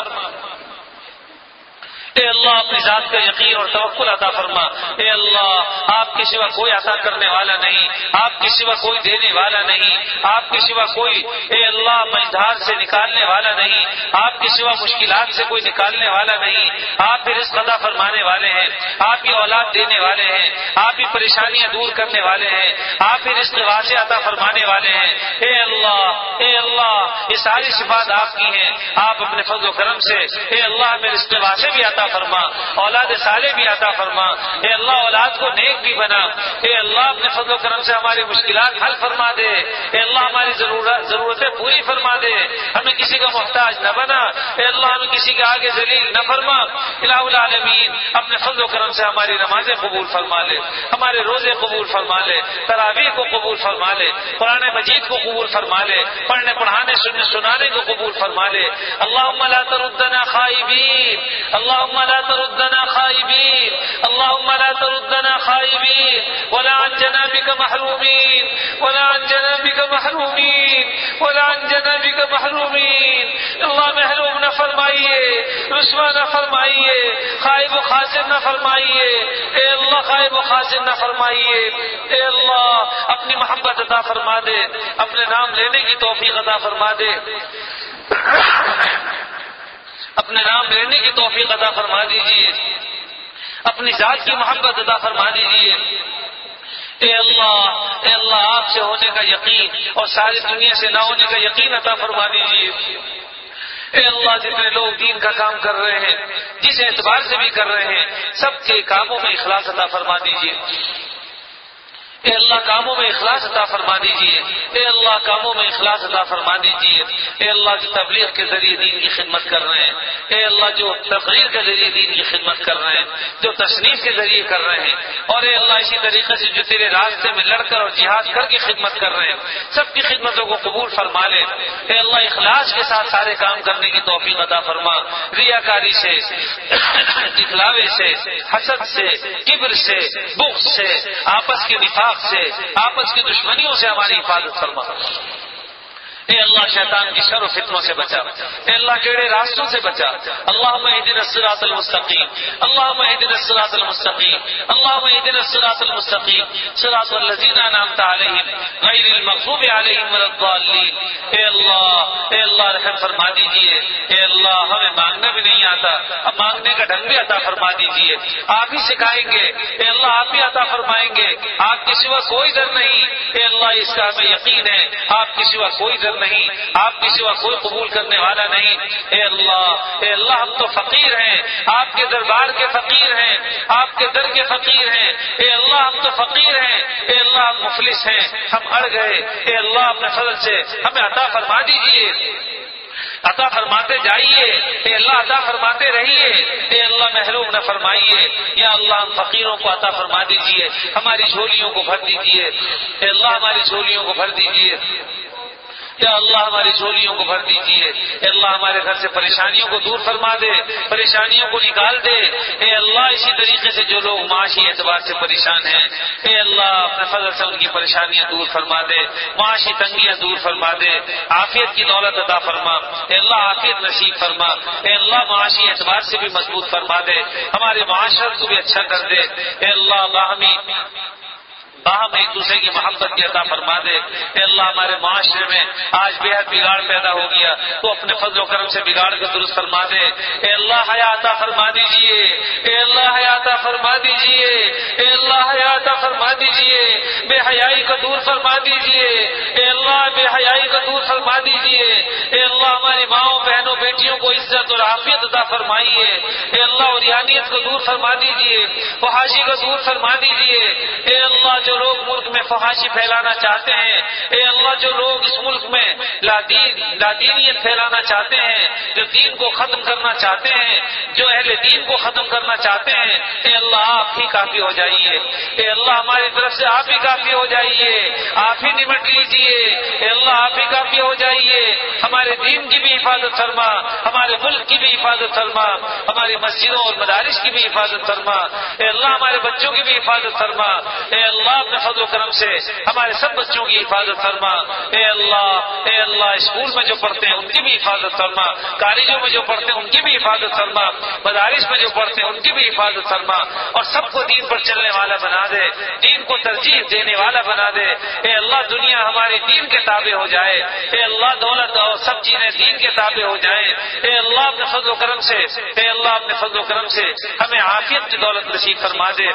اے اللہ اپنی ذات کا یقین اور توکل عطا فرما۔ اے اللہ آپ کے سوا کوئی عطا کرنے والا نہیں، آپ کے سوا کوئی دینے والا نہیں، آپ کے سوا کوئی اے اللہ مجدار سے نکالنے والا نہیں، آپ کے سوا مشکلات سے کوئی نکالنے والا نہیں۔ آپ ہی رزق عطا فرمانے والے ہیں، آپ ہی اولاد دینے والے ہیں، آپ ہی پریشانیاں دور کرنے والے ہیں، آپ ہی رزق واسع عطا فرمانے والے ہیں۔ اے اللہ اے اللہ یہ ساری صفات آپ کی ہیں، آپ اپنے فضل و کرم سے اے اللہ ہمیں رزق واسع بھی عطا فرما، اولاد صالح بھی عطا فرما۔ اے اللہ اولاد کو نیک بھی بنا، اے اللہ اپنے فضل و کرم سے ہماری مشکلات حل فرما دے، اے اللہ ہماری ضرورت ضرورتیں پوری فرما دے، ہمیں کسی کا محتاج نہ بنا، اے اللہ ہمیں کسی کے آگے ذلیل نہ فرما۔ الہ العالمین اپنے فضل و کرم سے ہماری نمازیں قبول فرما لے، ہمارے روزے قبول فرما لے، تراویح کو قبول فرما لے، قرآن مجید کو قبول فرما لے، پڑھنے پڑھانے سننے سنانے کو قبول فرما لے۔ اللہم لا تردنا خائبین، اللہم لا تردنا خائبین، اللہم لا تردنا خائبین ولا عن جنابک محرومین، ولا عن جنابک محرومین، ولا عن جنابک محرومین۔ اللہ محروم نہ فرمائیے، رسوا نہ فرمائیے، خائب و خاسر نہ فرمائیے، اے اللہ خائب و خاسر نہ فرمائیے۔ اے اللہ اپنی محبت عطا فرما دے، اپنے نام لینے کی توفیق عطا فرما دے، اپنے نام لینے کی توفیق عطا فرما دیجیے، اپنی ذات کی محبت عطا فرما دیجیے۔ اے اللہ اے اللہ آپ سے ہونے کا یقین اور ساری دنیا سے نہ ہونے کا یقین عطا فرما دیجیے۔ اے اللہ جتنے لوگ دین کا کام کر رہے ہیں، جس اعتبار سے بھی کر رہے ہیں، سب کے کاموں میں اخلاص عطا فرما دیجیے۔ اے اللہ کاموں میں اخلاص عطا فرما دیجیے، اے اللہ کاموں میں اخلاص عطا فرما دیجیے۔ اے اللہ جو تبلیغ کے ذریعے دین کی خدمت کر رہے ہیں، اے اللہ جو تقریر کے ذریعے دین کی خدمت کر رہے ہیں، جو تصنیف کے ذریعے کر رہے ہیں، اور اے اللہ اسی طریقے سے جو تیرے راستے میں لڑ کر اور جہاد کر کے خدمت کر رہے ہیں، سب کی خدمتوں کو قبول فرما لے۔ اے اللہ اخلاص کے ساتھ سارے کام کرنے کی توفیق عطا فرما، ریاکاری سے، دکھلاوے سے، حسد سے، کبر سے، بغض سے، آپس کے نفاق سے، آپس کی دشمنیوں سے ہماری حفاظت فرما۔ اے اللہ شیطان کی شر و فتنوں سے بچا، اے اللہ ٹیڑے راستوں سے بچا۔ اللہم اہدنا الصراط المستقیم، اللہم اہدنا الصراط المستقیم، اللہم اہدنا الصراط المستقیم، صراط الذین انعمت علیہم غیر المغضوب علیہم ولا الضالین۔ اے اللہ اے اللہ رحم فرما دیجیے، اے اللہ ہمیں مانگنا بھی نہیں آتا، اب مانگنے کا ڈھنگ بھی عطا فرما دیجیے، آپ ہی سکھائیں گے، اے اللہ آپ ہی عطا فرمائیں گے، آپ کے سوا کوئی در نہیں۔ اے اللہ اس کا ہمیں یقین ہے، آپ کے سوا کوئی در نہیں، آپ کے سوا کوئی قبول کرنے والا نہیں۔ اے اللہ اے اللہ ہم تو فقیر ہیں، آپ کے دربار کے فقیر ہیں، آپ کے در کے فقیر ہیں۔ اے اللہ ہم تو فقیر ہیں، اے اللہ ہم مفلس ہیں، ہم اڑ گئے، اے اللہ اپنے فضل سے ہمیں عطا فرما دیجیے، عطا فرماتے جائیے، اے اللہ عطا فرماتے رہیے، اے اللہ محروم نہ فرمائیے۔ یا اللہ ہم فقیروں کو عطا فرما دیجیے، ہماری جھولیوں کو بھر دیجیے، اے اللہ ہماری جھولیوں کو بھر دیجیے۔ یا اللہ ہماری جھولیوں کو بھر دیجیے، اے اللہ ہمارے گھر سے پریشانیوں کو دور فرما دے، پریشانیوں کو نکال دے، اے اللہ اسی طریقے سے جو لوگ معاشی اعتبار سے پریشان ہیں، اے اللہ اپنے فضل سے ان کی پریشانیاں دور فرما دے، معاشی تنگیاں دور فرما دے، عافیت کی دولت عطا فرما، اے اللہ عافیت نصیب فرما، اے اللہ معاشی اعتبار سے بھی مضبوط فرما دے، ہمارے معاشرت کو بھی اچھا کر دے، اے اللہ باہمی باہم ایک دوسرے کی محبت کی عطا فرما دے، اے اللہ ہمارے معاشرے میں آج بے حد بگاڑ پیدا ہو گیا تو اپنے فضل و کرم سے بگاڑ کو درست فرما دے، اے اللہ حیا عطا فرما دیجیے، اے اللہ حیا عطا فرما دیجیے، اے اللہ حیا عطا فرما دیجیے، بے حیائی کو دور فرما دیجیے، اے اللہ بے حیائی کو دور فرما دیجیے، اے اللہ ہماری ماؤں بہنوں بیٹیوں کو عزت اور عافیت عطا فرمائیے، اے اللہ عریانیت کو دور فرما دیجیے، فحاشی کو دور فرما دیجیے، اے اللہ جو لوگ ملک میں فحاشی پھیلانا چاہتے ہیں، اے اللہ جو لوگ اس ملک میں لادین لادینیت پھیلانا چاہتے ہیں، جو دین کو ختم کرنا چاہتے ہیں، جو اہل دین کو ختم کرنا چاہتے ہیں، اے اللہ آپ ہی کافی ہو جائیے، اے اللہ ہماری طرف سے آپ ہی کافی ہو جائیے، آپ ہی نمٹ لیجیے، اے اللہ آپ ہی کافی ہو جائیے، ہمارے دین کی بھی حفاظت فرما، ہمارے ملک کی بھی حفاظت فرما، ہماری مسجدوں اور مدارس کی بھی حفاظت فرما، اے اللہ ہمارے بچوں کی بھی حفاظت فرما، اے اللہ اپنے فضل و کرم سے ہمارے سب بچوں کی حفاظت فرما، اے اللہ اے اللہ اسکول میں جو پڑھتے ہیں ان کی بھی حفاظت فرما، کالجوں میں جو پڑھتے ہیں ان کی بھی حفاظت فرما، مدارس میں جو پڑھتے ہیں ان کی بھی حفاظت فرما، اور سب کو دین پر چلنے والا بنا دے، دین کو ترجیح دینے والا بنا دے، اے اللہ دنیا ہماری دین کے تابع ہو جائے، اے اللہ دولت اور سب چیزیں دین کے تابع ہو جائیں، اے اللہ اپنے فضل و کرم سے اے اللہ اپنے فضل و کرم سے ہمیں عافیت کی دولت نصیب فرما دے۔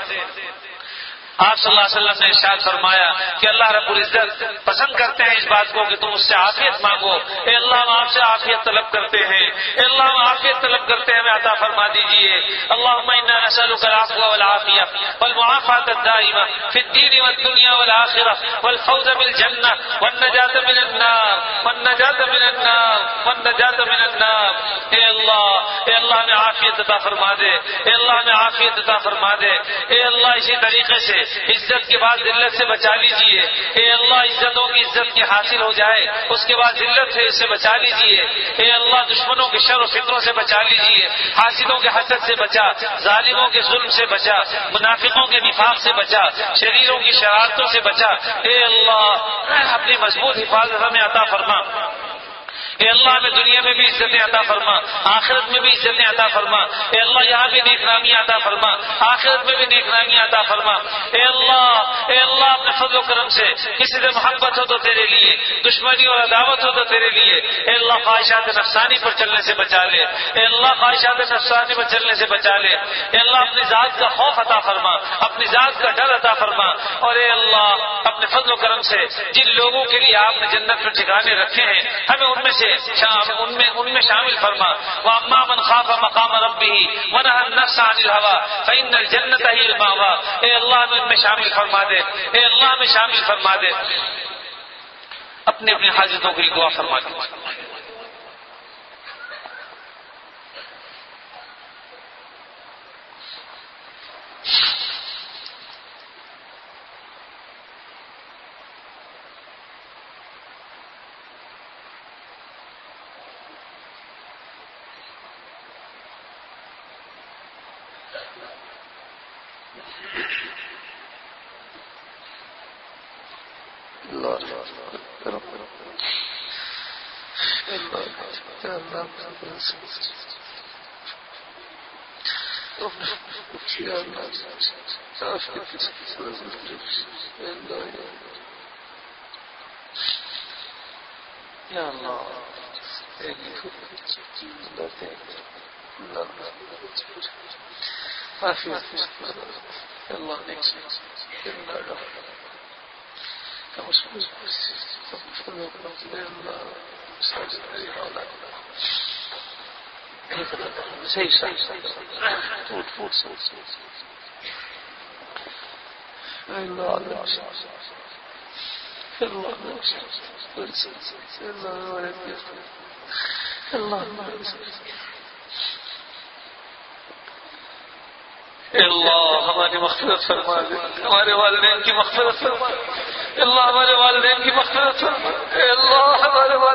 آپ صلی اللہ علیہ وسلم نے ارشاد فرمایا کہ اللہ رب العزت پسند کرتے ہیں اس بات کو کہ تم اس سے عافیت مانگو، اے اللہ ہم آپ سے عافیت طلب کرتے ہیں، اے اللہ ہم عافیت طلب کرتے ہیں، ہمیں عطا فرما دیجیے۔ اللهم انا نسألك العفو والعافية والمعافاة الدائمة في الدين والدنيا والآخرة والفوز بالجنة والنجاة من النار والنجاة من النار والنجاة من النار۔ اے اللہ اے اللہ ہمیں عافیت عطا فرما دے، اے اللہ ہمیں عافیت عطا فرما دے، اے اللہ اسی طریقے سے عزت کے بعد ذلت سے بچا لیجیے، اے اللہ عزتوں کی عزت کی حاصل ہو جائے اس کے بعد ذلت سے اسے بچا لیجیے، اے اللہ دشمنوں کے شر و فطروں سے بچا لیجیے، حاسدوں کے حسد سے بچا، ظالموں کے ظلم سے بچا، منافقوں کے نفاق سے بچا، شریروں کی شرارتوں سے بچا، اے اللہ اپنی مضبوط حفاظت ہمیں عطا فرما، اے اللہ ہمیں دنیا میں بھی عزتیں عطا فرما، آخرت میں بھی عزتیں عطا فرما، اے اللہ یہاں بھی نیک نامیاں عطا فرما، آخرت میں بھی نیک نامیاں عطا فرما، اے اللہ اے اللہ اپنے فضل و کرم سے کسی سے محبت ہو تو تیرے لیے، دشمنی اور عداوت ہو تو تیرے لیے، اے اللہ خواہشات نفسانی پر چلنے سے بچا لے، اے اللہ خواہشات نفسانی پر چلنے سے بچا لے، اے اللہ اپنی ذات کا خوف عطا فرما، اپنی ذات کا ڈر عطا فرما، اور اے اللہ اپنے فضل و کرم سے جن لوگوں کے لیے آپ نے جنت میں ٹھکانے رکھے ہیں ہمیں ان میں سے ان میں ان میں شامل فرما۔ واما من خاف مقام ربه ونهى النفس عن الهوى فإن الجنة هي المأوى۔ اے اللہ ہمیں ان میں شامل فرما دے، اے اللہ ہمیں شامل فرما دے، اپنی اپنی حاجتوں کے لیے دعا فرما دے۔ صحیح صحیح فوٹ فوٹ اللہ ہماری مغفرت فرما دے، ہمارے والدین کی مغفرت فرما، اللہ ہمارے والدین کی مغفرت فرما، اے اللہ ہمارے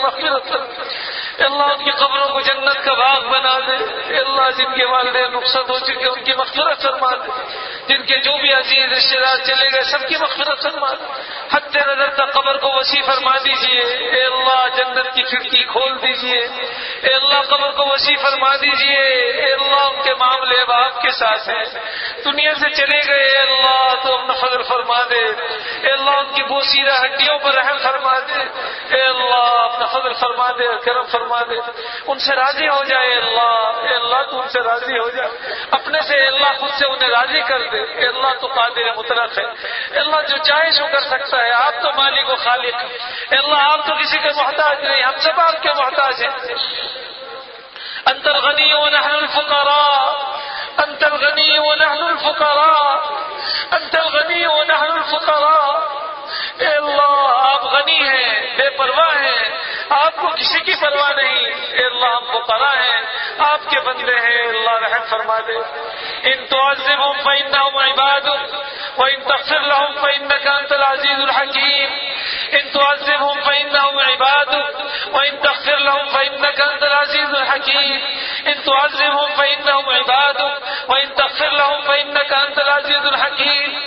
مغفرت کر، اے اللہ ان کی قبروں کو جنت کا باغ بنا دے، اے اللہ جن کے والدین رخصت ہو چکے ان کی مغفرت فرما دے، جن کے جو بھی عزیز رشتے دار چلے گئے سب کی مغفرت فرما دے، حد نظر تک قبر کو وسیع فرما دیجیے، اے اللہ جنت کی کھڑکی کھول دیجیے، اے اللہ قبر کو وسیع فرما دیجیے، اے اللہ ان کے معاملے اب آپ کے ساتھ ہیں، دنیا سے چلے گئے اے اللہ تو اپنا فضل فرما دے، اے اللہ ان کی بوسیدہ ہڈیوں پر رحم فرما دے، اے اللہ اپنا فضل فرما دے، کرم فرما دے، ان سے راضی ہو جائے، اے اللہ اے اللہ تو ان سے راضی ہو جائے، اپنے سے اے اللہ خود سے انہیں راضی کر دے، اے اللہ تو قادر مطلق ہے، اے اللہ جو چاہے سو کر سکتا ہے، آپ تو مالک و خالق، اے اللہ آپ تو کسی کے محتاج نہیں، ہم سب آپ کے محتاج ہیں، انت الغنی ونحن الفقراء، انت الغنی ونحن الفقراء، انت الغنی ونحن الفقراء، اے اللہ آپ غنی ہیں، بے پرواہ ہیں، آپ کو کسی کی پرواہ نہیں، اے اللہ ہم فقراء ہیں، آپ کے بندے ہیں، اللہ رحم فرما دے، ان تعذبهم فإنهم عبادك وإن تغفر لهم فإنك أنت العزيز الحكيم، ان تعذبهم فإنهم عبادك وإن تغفر لهم فإنك أنت العزيز الحكيم، ان تعذبهم فإنهم عبادك وإن تغفر لهم فإنك أنت العزيز الحكيم،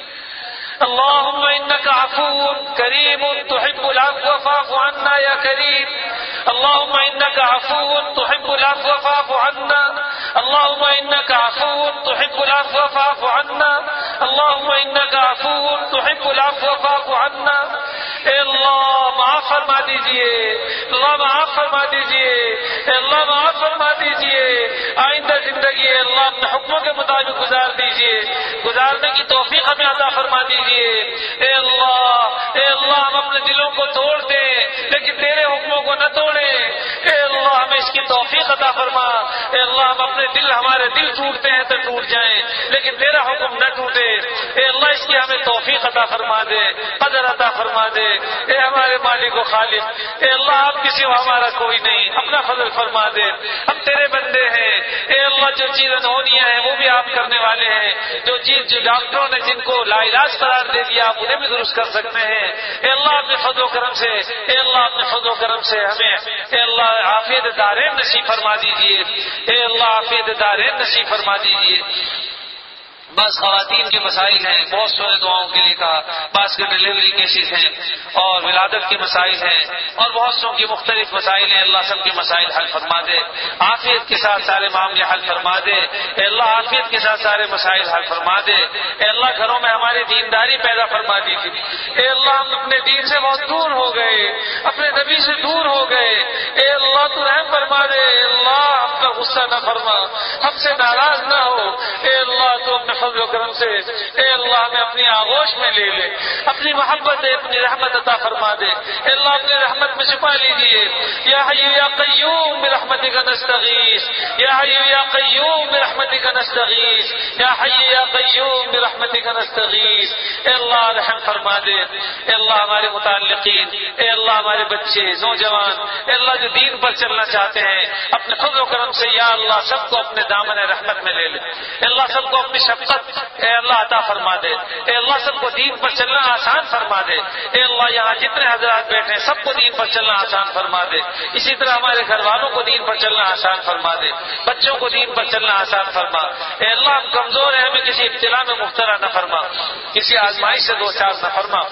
اللهم إنك عفو كريم تحب العفو فاعف عنا يا كريم، اللهم إنك عفو تحب العفو فاعف عنا، اللهم إنك عفو تحب العفو فاعف عنا، اللهم إنك عفو تحب العفو فاعف عنا، اے اللہ معاف فرما دیجئے، اللہ معاف فرما دیجئے، اے اللہ معاف فرما دیجئے، آئندہ زندگی اے اللہ اپنے حکموں کے مطابق گزار دیجئے، گزارنے کی توفیق ہمیں عطا فرما دیجئے، اے اللہ اے اللہ ہم اپنے دلوں کو توڑ دیں لیکن تیرے حکموں کو نہ توڑیں، اے اللہ ہمیں اس کی توفیق عطا فرما، اے اللہ ہم اپنے دل ہمارے دل ٹوٹتے ہیں تو ٹوٹ جائیں لیکن تیرا حکم نہ ٹوٹے، اے اللہ اس کی ہمیں توفیق عطا فرما دے، قدر عطا فرما دے، اے ہمارے مالک و خالق، اے اللہ آپ کسی و ہمارا کوئی نہیں، اپنا فضل فرما دے، ہم تیرے بندے ہیں، اے اللہ جو چیزیں ہونی ہیں وہ بھی آپ کرنے والے ہیں، جو چیز جو ڈاکٹروں نے جن کو لا علاج قرار دے دیا آپ انہیں بھی درست کر سکتے ہیں، اے اللہ اپنے فضل و کرم سے، اے اللہ اپنے فضل و کرم سے ہمیں اے اللہ عافیت دارین نصیب فرما دیجیے، اے اللہ عافیت دارین نصیب فرما دیجیے۔ بعض خواتین کے مسائل ہیں، بہت سارے دعاؤں کے لیے کہا، بعض کے ڈلیوری کیسز ہیں اور ولادت کے مسائل ہیں اور بہت سو کی مختلف مسائل ہیں، اللہ سب کے مسائل حل فرما دے، عافیت کے ساتھ سارے معاملے حل فرما دے، اے اللہ عافیت کے ساتھ سارے مسائل حل فرما دے، اے اللہ گھروں میں ہماری دینداری پیدا فرما دیجیے، اے اللہ ہم اپنے دین سے بہت دور ہو گئے، اپنے نبی سے دور ہو گئے، اے اللہ تو رحم فرما دے، اے اللہ ہم کا غصہ نہ فرما، ہم سے ناراض نہ ہو، اے اللہ تو اپنے فضل و کرم سے اے اللہ ہمیں اپنی آغوش میں لے لے، اپنی محبت دے، اپنی رحمت عطا فرما دے، اے اللہ اپنی رحمت میں چھپا لیجیے، یا حی یا قیوم برحمتک نستغیث، یا حی یا قیوم برحمتک نستغیث، یا حی یا قیوم برحمتک نستغیث، اے اللہ رحم فرما دے، اے اللہ ہمارے متعلقین، اے اللہ ہمارے بچے نوجوان، اے اللہ جو دین پر چلنا چاہتے ہیں اپنے فضل و کرم سے یا اللہ سب کو اپنے دامن رحمت میں لے لے، اے اللہ سب کو اپنی شفقت اے اللہ عطا فرما دے، اے اللہ سب کو دین پر چلنا آسان فرما دے، اے اللہ یہاں جتنے حضرات بیٹھے ہیں سب کو دین پر چلنا آسان فرما دے، اسی طرح ہمارے گھر والوں کو دین پر چلنا آسان فرما دے، بچوں کو دین پر چلنا آسان فرما، اے اللہ ہم کمزور ہیں ہمیں کسی ابتلا میں مبتلا نہ فرما، کسی آزمائش سے دو چار نہ فرما،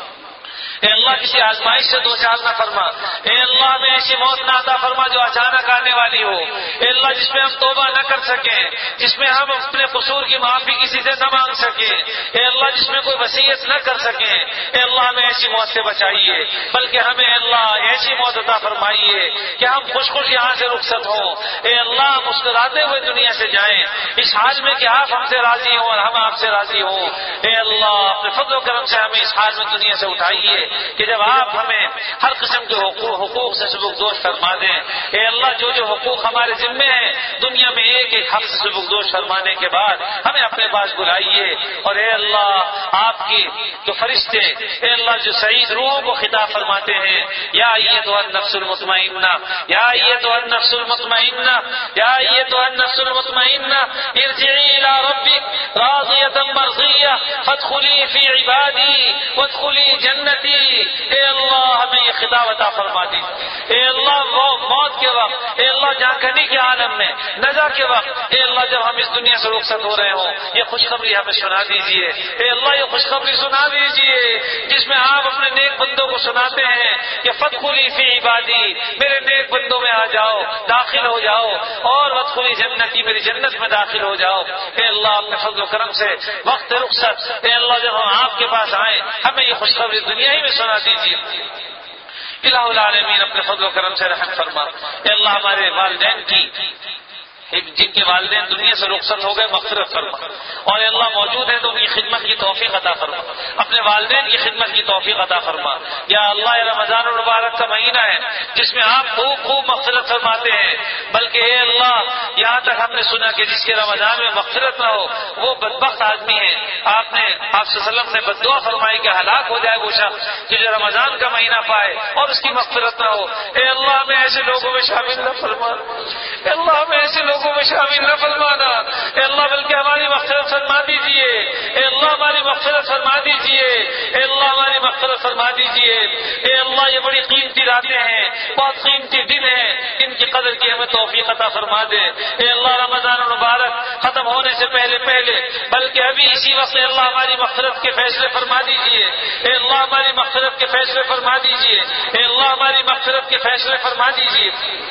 اے اللہ کسی آزمائش سے دو چار نہ فرما، اے اللہ ہمیں ایسی موت نہ عطا فرما جو اچانک آنے والی ہو، اے اللہ جس میں ہم توبہ نہ کر سکیں، جس میں ہم اپنے قصور کی معافی کسی سے نہ مانگ سکیں، اے اللہ جس میں کوئی وصیت نہ کر سکیں، اے اللہ ہمیں ایسی موت سے بچائیے، بلکہ ہمیں اللہ ایسی موت عطا فرمائیے کہ ہم خوش خوش یہاں سے رخصت ہوں، اے اللہ مسکراتے ہوئے دنیا سے جائیں اس حال میں کہ آپ ہم سے راضی ہوں اور ہم آپ سے راضی ہوں، اے اللہ اپنے فضل و کرم سے ہمیں اس حال میں دنیا سے اٹھائیے کہ جب آپ ہمیں ہر قسم کے حقوق, حقوق سے سبکدوش فرما دیں، اے اللہ جو جو حقوق ہمارے ذمے ہیں دنیا میں ایک ایک حق سے سبکدوش فرمانے کے بعد ہمیں اپنے پاس بلائیے، اور اے اللہ آپ کی جو فرشتے اے اللہ جو سعید روحوں کو خطاب فرماتے ہیں، یا ایتھا النفس المطمئنہ، یا ایتھا النفس المطمئنہ، یا ایتھا النفس المطمئنہ ارجعی الی ربک راضیۃ مرضیہ فادخلی فی عبادی وادخلی جنتی، اے اللہ ہمیں یہ خطاب عطا فرما دیجیے۔ اے اللہ وہ موت کے وقت، اے اللہ جانکنی کے عالم میں نظر کے وقت، اے اللہ جب ہم اس دنیا سے رخصت ہو رہے ہوں یہ خوشخبری ہمیں سنا دیجیے۔ اے اللہ یہ خوشخبری سنا دیجیے جس میں آپ اپنے نیک بندوں کو سناتے ہیں کہ فادخلی فی عبادی، میرے نیک بندوں میں آ جاؤ، داخل ہو جاؤ، اور وادخلی جنتی، میری جنت میں داخل ہو جاؤ۔ اے اللہ اپنے فضل و کرم سے وقت رخصت، اے اللہ جب ہم آپ کے پاس آئیں ہمیں یہ خوشخبری دنیا ہی میں سنا دیجیے۔ الہ العالمین اپنے فضل و کرم سے رحم فرما۔ اے اللہ ہمارے والدین کی، جن کے والدین دنیا سے رخصت ہو گئے، مغفرت فرما، اور اے اللہ موجود ہے تو ان کی خدمت کی توفیق عطا فرما، اپنے والدین کی خدمت کی توفیق عطا فرما۔ یا اللہ یہ رمضان المبارک کا مہینہ ہے جس میں آپ خوب خوب مغفرت فرماتے ہیں، بلکہ اے اللہ یہاں تک ہم نے سنا کہ جس کے رمضان میں مغفرت نہ ہو وہ بدبخت آدمی ہے۔ آپ نے آپ صلی اللہ علیہ وسلم نے بددعا فرمائی کہ ہلاک ہو جائے وہ شخص کہ جو رمضان کا مہینہ پائے اور اس کی مغفرت نہ ہو۔ اے اللہ ہمیں ایسے لوگوں میں شامل نہ فرما، اے اللہ ہمیں ایسے لوگوں میں شامل نہ فرمانا۔ اے اللہ بلکہ ہماری مغفرت فرما دیجیے، اے اللہ ہماری مغفرت فرما دیجیے، اے اللہ ہماری مغفرت فرما دیجیے۔ اے اللہ یہ بڑی قیمتی راتیں ہیں، بہت قیمتی دن ہیں، ان کی قدر کی ہمیں توفیق عطا فرما دے۔ اے اللہ رمضان المبارک ختم ہونے سے پہلے پہلے بلکہ ابھی اسی وقت اے اللہ ہماری مغفرت کے فیصلے فرما دیجیے، اے اللہ ہماری مغفرت کے فیصلے فرما دیجیے، اے اللہ ہماری مغفرت کے فیصلے فرما دیجیے۔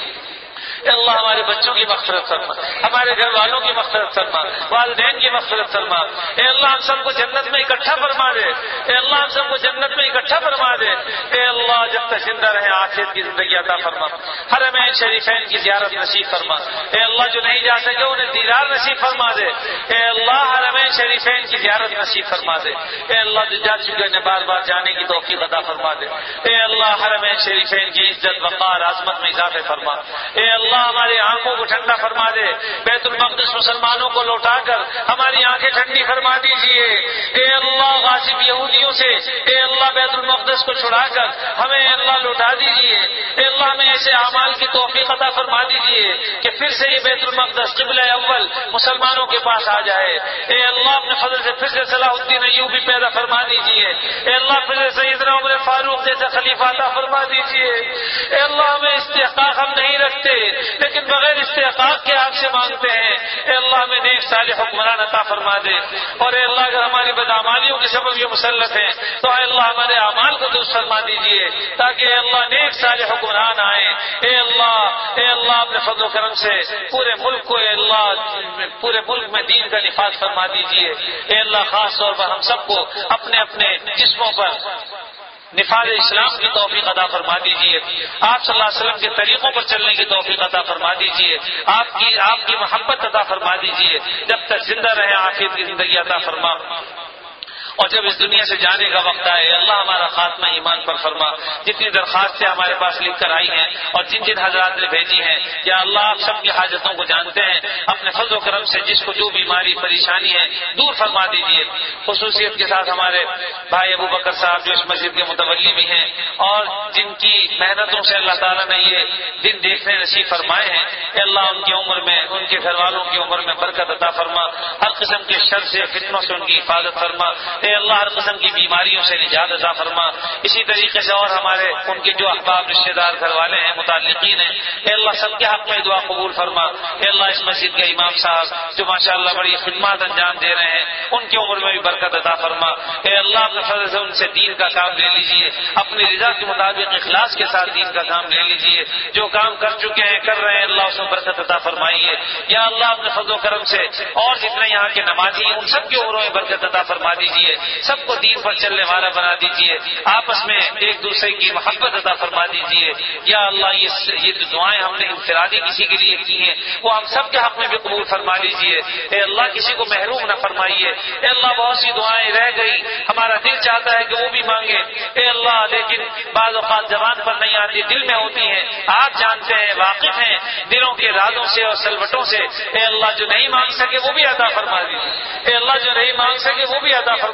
اے اللہ ہمارے بچوں کی مغفرت فرما، ہمارے گھر والوں کی مغفرت فرما، والدین کی مغفرت فرما۔ اے اللہ ہم سب کو جنت میں اکٹھا فرما دے، اے اللہ ہم سب کو جنت میں اکٹھا فرما دے۔ اے اللہ جب تک زندہ رہے عافیت کی زندگی عطا فرما، حرمین شریفین کی زیارت نصیب فرما۔ اے اللہ جو نہیں جا سکے انہیں دیدار نصیب فرما دے، اے اللہ حرمین شریفین کی زیارت نصیب فرما دے۔ اے اللہ جو جا چکے انہیں بار بار جانے کی توفیق عطا فرما دے۔ اے اللہ حرمین شریفین کی عزت وقار عظمت میں اضافہ فرما۔ اے اللہ اللہ ہماری آنکھوں کو ٹھنڈا فرما دے، بیت المقدس مسلمانوں کو لوٹا کر ہماری آنکھیں ٹھنڈی فرما دیجیے۔ اے اللہ غاصب یہودیوں سے اے اللہ بیت المقدس کو چھڑا کر ہمیں اے اللہ لوٹا دیجیے۔ اے اللہ میں ایسے اعمال کی توفیق عطا فرما دیجیے کہ پھر سے یہ بیت المقدس قبلہ اول مسلمانوں کے پاس آ جائے۔ اے اللہ اپنے فضل سے پھر سے صلاح الدین ایوبی پیدا فرما دیجیے۔ اے اللہ پھر سے سیدنا عمر فاروق جیسا خلیفہ عطا فرما دیجیے۔ اے اللہ ہمیں استحقاق ہم نہیں رکھتے لیکن بغیر استحقاق کے آپ سے مانگتے ہیں۔ اے اللہ ہمیں نیک صالح حکمران عطا فرما دے، اور اے اللہ اگر ہماری بدعمالیوں کے سبب یہ مسلط ہیں تو اے اللہ ہمارے اعمال کو درست فرما دیجیے تاکہ اے اللہ نیک صالح حکمران آئیں۔ اے اللہ اے اللہ اپنے فضل و کرم سے پورے ملک کو اے اللہ پورے ملک میں دین کا نفاذ فرما دیجیے۔ اے اللہ خاص طور پر ہم سب کو اپنے اپنے جسموں پر نفاذ اسلام کی توفیق عطا فرما دیجیے، آپ صلی اللہ علیہ وسلم کے طریقوں پر چلنے کی توفیق عطا فرما دیجیے، آپ کی آپ کی محبت عطا فرما دیجیے، جب تک زندہ رہے عافیت کی زندگی عطا فرما، اور جب اس دنیا سے جانے کا وقت آئے اللہ ہمارا خاتمہ ایمان پر فرما۔ جتنی درخواستیں ہمارے پاس لکھ کر آئی ہیں اور جن جن حضرات نے بھیجی ہیں یا اللہ آپ سب کی حاجتوں کو جانتے ہیں، اپنے فضل و کرم سے جس کو جو بیماری پریشانی ہے دور فرما دیجیے۔ خصوصیت کے ساتھ ہمارے بھائی ابو بکر صاحب جو اس مسجد کے متولی بھی ہیں اور جن کی محنتوں سے اللہ تعالیٰ نے یہ دن دیکھنے نصیب فرمائے ہیں، کہ اللہ ان کی عمر میں ان کے گھر والوں کی عمر میں برکت عطا فرما، ہر قسم کے شر سے فتنوں سے ان کی حفاظت فرما، اے اللہ ہر قسم کی بیماریوں سے نجات عطا فرما۔ اسی طریقے سے اور ہمارے ان کے جو احباب رشتے دار گھر والے ہیں متعلقین ہیں، اے اللہ سب کے حق میں دعا قبول فرما۔ اے اللہ اس مسجد کے امام صاحب جو ماشاءاللہ بڑی خدمات انجام دے رہے ہیں ان کی عمر میں بھی برکت عطا فرما۔ اے اللہ اپنے فضل سے ان سے دین کا کام لے لیجیے، اپنی رضا کے مطابق اخلاص کے ساتھ دین کا کام لے لیجیے، جو کام کر چکے ہیں کر رہے ہیں اللہ اس میں برکت عطا فرمائیے۔ یا اللہ اپنے فضل و کرم سے اور جتنے یہاں کے نمازی ہیں ان سب کی عمروں میں برکت عطا فرما دیجیے، سب کو دین پر چلنے والا بنا دیجیے، آپس میں ایک دوسرے کی محبت عطا فرما دیجیے۔ یا اللہ یہ دعائیں ہم نے انفرادی کسی کے لیے کی ہیں وہ ہم سب کے حق میں بھی قبول فرما لیجیے۔ اے اللہ کسی کو محروم نہ فرمائیے۔ اے اللہ بہت سی دعائیں رہ گئی، ہمارا دل چاہتا ہے کہ وہ بھی مانگے اے اللہ، لیکن بعض اوقات زبان پر نہیں آتی، دل میں ہوتی ہیں، آپ جانتے ہیں واقف ہیں دلوں کے ارادوں سے اور سلوٹوں سے۔ اے اللہ جو نہیں مانگ سکے وہ بھی عطا فرما دیجیے، اے اللہ جو نہیں مانگ سکے وہ بھی عطا فرما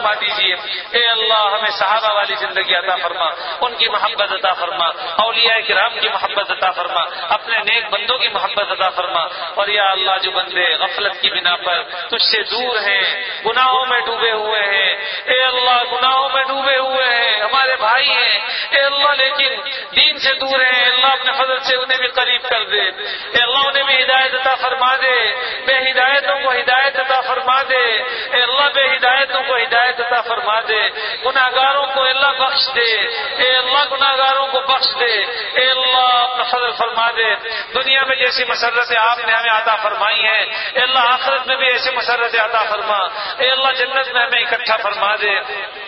فرما دیجیے. اے اللہ ہمیں صحابہ والی زندگی عطا فرما, ان کی محبت عطا فرما, اولیاء کرام کی محبت عطا فرما, اپنے نیک بندوں کی محبت عطا فرما. اور یا اللہ جو بندے غفلت کی بنا پر تجھ سے دور ہیں, گناہوں میں ڈوبے ہوئے ہیں, اے اللہ گناہوں میں ڈوبے ہوئے ہیں, ہمارے بھائی ہیں اے اللہ لیکن دین سے دور ہیں, اللہ اپنے فضل سے انہیں بھی قریب کر دے. اے اللہ انہیں بھی ہدایت عطا فرما دے, بے ہدایتوں کو ہدایت عطا فرما دے. اے اللہ بے ہدایتوں کو ہدایت عطا فرما دے, گناہگاروں کو اللہ بخش دے. اے اللہ گناہگاروں کو بخش دے. اے اللہ اپنا فضل فرما دے. دنیا میں جیسی مسرتیں آپ نے ہمیں عطا فرمائی ہیں اے اللہ آخرت میں بھی ایسی مسرتیں عطا فرما. اے اللہ جنت میں ہمیں اکٹھا فرما دے.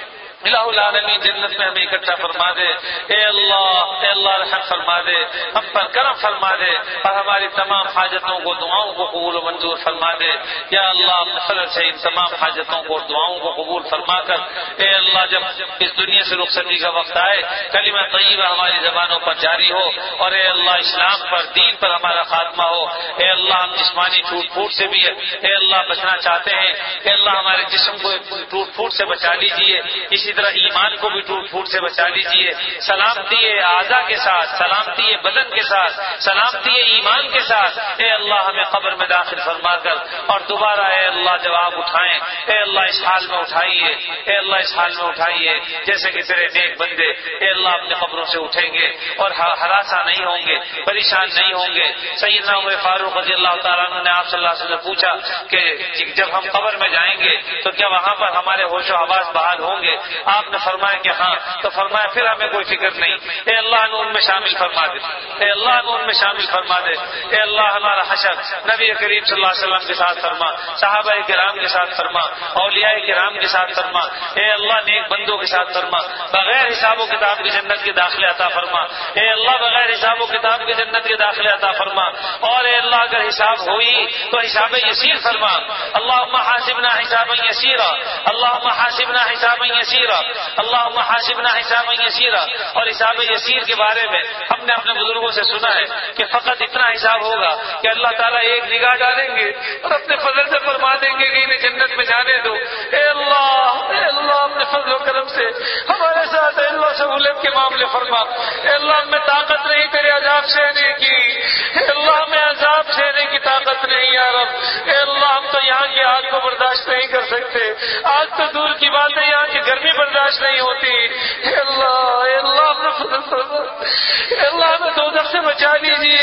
الہ العالمین جنت میں ہمیں اکٹھا فرما دے. اے اللہ اے اللہ رحم فرما دے, ہم پر کرم فرما دے, اور ہماری تمام حاجتوں کو دعاؤں کو قبول و منظور فرما دے. یا اللہ اپنے فضل سے ان تمام حاجتوں کو دعاؤں کو قبول فرما کر اے اللہ جب اس دنیا سے رخصتی کا وقت آئے کلمہ طیبہ ہماری زبانوں پر جاری ہو, اور اے اللہ اسلام پر دین پر ہمارا خاتمہ ہو. اے اللہ ہم جسمانی ٹوٹ پھوٹ سے بھی اے اللہ بچنا چاہتے ہیں. اے اللہ ہمارے جسم کو ٹوٹ پھوٹ سے بچا لیجیے, اسی طرح ایمان کو بھی ٹوٹ پھوٹ سے بچا لیجیے. سلامتی اعضاء کے ساتھ, سلامتی بدن کے ساتھ, سلامتی ایمان کے ساتھ اے اللہ ہمیں قبر میں داخل فرما کر اور دوبارہ اے اللہ جب آپ اٹھائیں اے اللہ اس حال میں اٹھائیے. اے اللہ اس حال میں اٹھائیے جیسے کہ تیرے نیک بندے اے اللہ اپنے قبروں سے اٹھیں گے اور ہراساں نہیں ہوں گے, پریشان نہیں ہوں گے. سیدنا عمر فاروق رضی اللہ تعالیٰ عنہ نے آپ صلی اللہ علیہ وسلم سے پوچھا کہ جب ہم قبر میں جائیں گے تو کیا وہاں پر ہمارے ہوش و حواس بحال ہوں گے؟ آپ نے فرمایا کہ ہاں. تو فرمایا پھر ہمیں کوئی فکر نہیں, اے اللہ ہمیں ان میں شامل فرما دے. اے اللہ ہمیں ان میں شامل فرما دے. اے اللہ ہمارا حشر نبی کریم صلی اللہ علیہ وسلم کے ساتھ فرما, صحابہ کرام کے ساتھ فرما, اولیاء کرام کے ساتھ فرما. اے اللہ نیک بندوں کے ساتھ فرما, بغیر حساب و کتاب کی جنت کے داخلے عطا فرما. اے اللہ بغیر حساب و کتاب کی جنت کے داخلے عطا فرما. اور اے اللہ اگر حساب ہوئی تو حساب یسیر فرما. اللہم حاسبنا حسابا یسیرا, اللہم حاسبنا حسابا یسیرا, اللہم حاسبنا حسابا یسیرا. اور حساب یسیر کے بارے میں ہم نے اپنے بزرگوں سے سنا ہے کہ فقط اتنا حساب ہوگا کہ اللہ تعالیٰ ایک نگاہ ڈالیں گے اور اپنے فضل سے فرما دیں گے کہ انہیں جنت میں جانے دو. اے اللہ اے اللہ اپنے فضل و کرم سے ہمارے ساتھ اے اللہ سہولت کے معاملے فرما. اے اللہ ہمیں طاقت نہیں تیرے عذاب سہنے کی, اے اللہ ہمیں عذاب سہنے کی طاقت نہیں یا رب. اے اللہ ہم تو یہاں کی آگ کو برداشت نہیں کر سکتے, آگ تو دور کی بات ہے, یہاں کی گرمی برداشت نہیں ہوتی. اے اللہ اے اللہ اپنے فضل فرما. اے اللہ ہمیں دوزخ سے بچا لیجیے,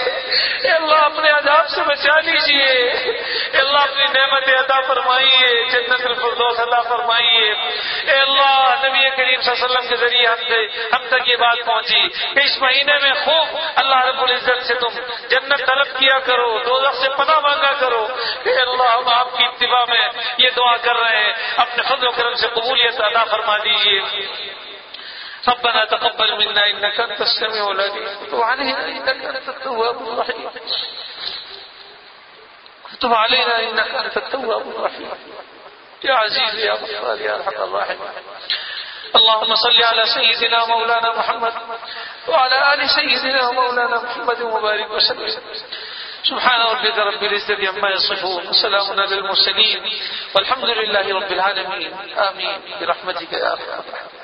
اے اللہ اپنے عذاب سے بچا لیجیے. اے اللہ اپنی نعمت عطا فرمائیے, جنت الفردوس عطا فرمائیے. اے اللہ نبی کریم صلی اللہ علیہ وسلم کے ذریعے ہم سے ہم تک یہ بات پہنچی کہ اس مہینے میں خوب اللہ رب العزت سے تم جنت طلب کیا کرو, دوزخ سے پناہ مانگا کرو. اے اللہ ہم آپ کی اتباع میں یہ دعا کر رہے ہیں, اپنے فضل و کرم سے قبولیت عطا فرما دیجیے. ربنا تقبل منا انك انت السميع العليم وتب علينا انك انت التواب الرحيم وتب علينا انك انت التواب الرحيم يا عزيز يا غفار يا ارحم الراحمين. اللهم صل على سيدنا مولانا محمد وعلى آل سيدنا مولانا محمد وبارك وسلم. سبحان ربك رب العزة عما يصفون وسلام على المرسلين والحمد لله رب العالمين. آمين برحمتك يا أرحم الراحمين.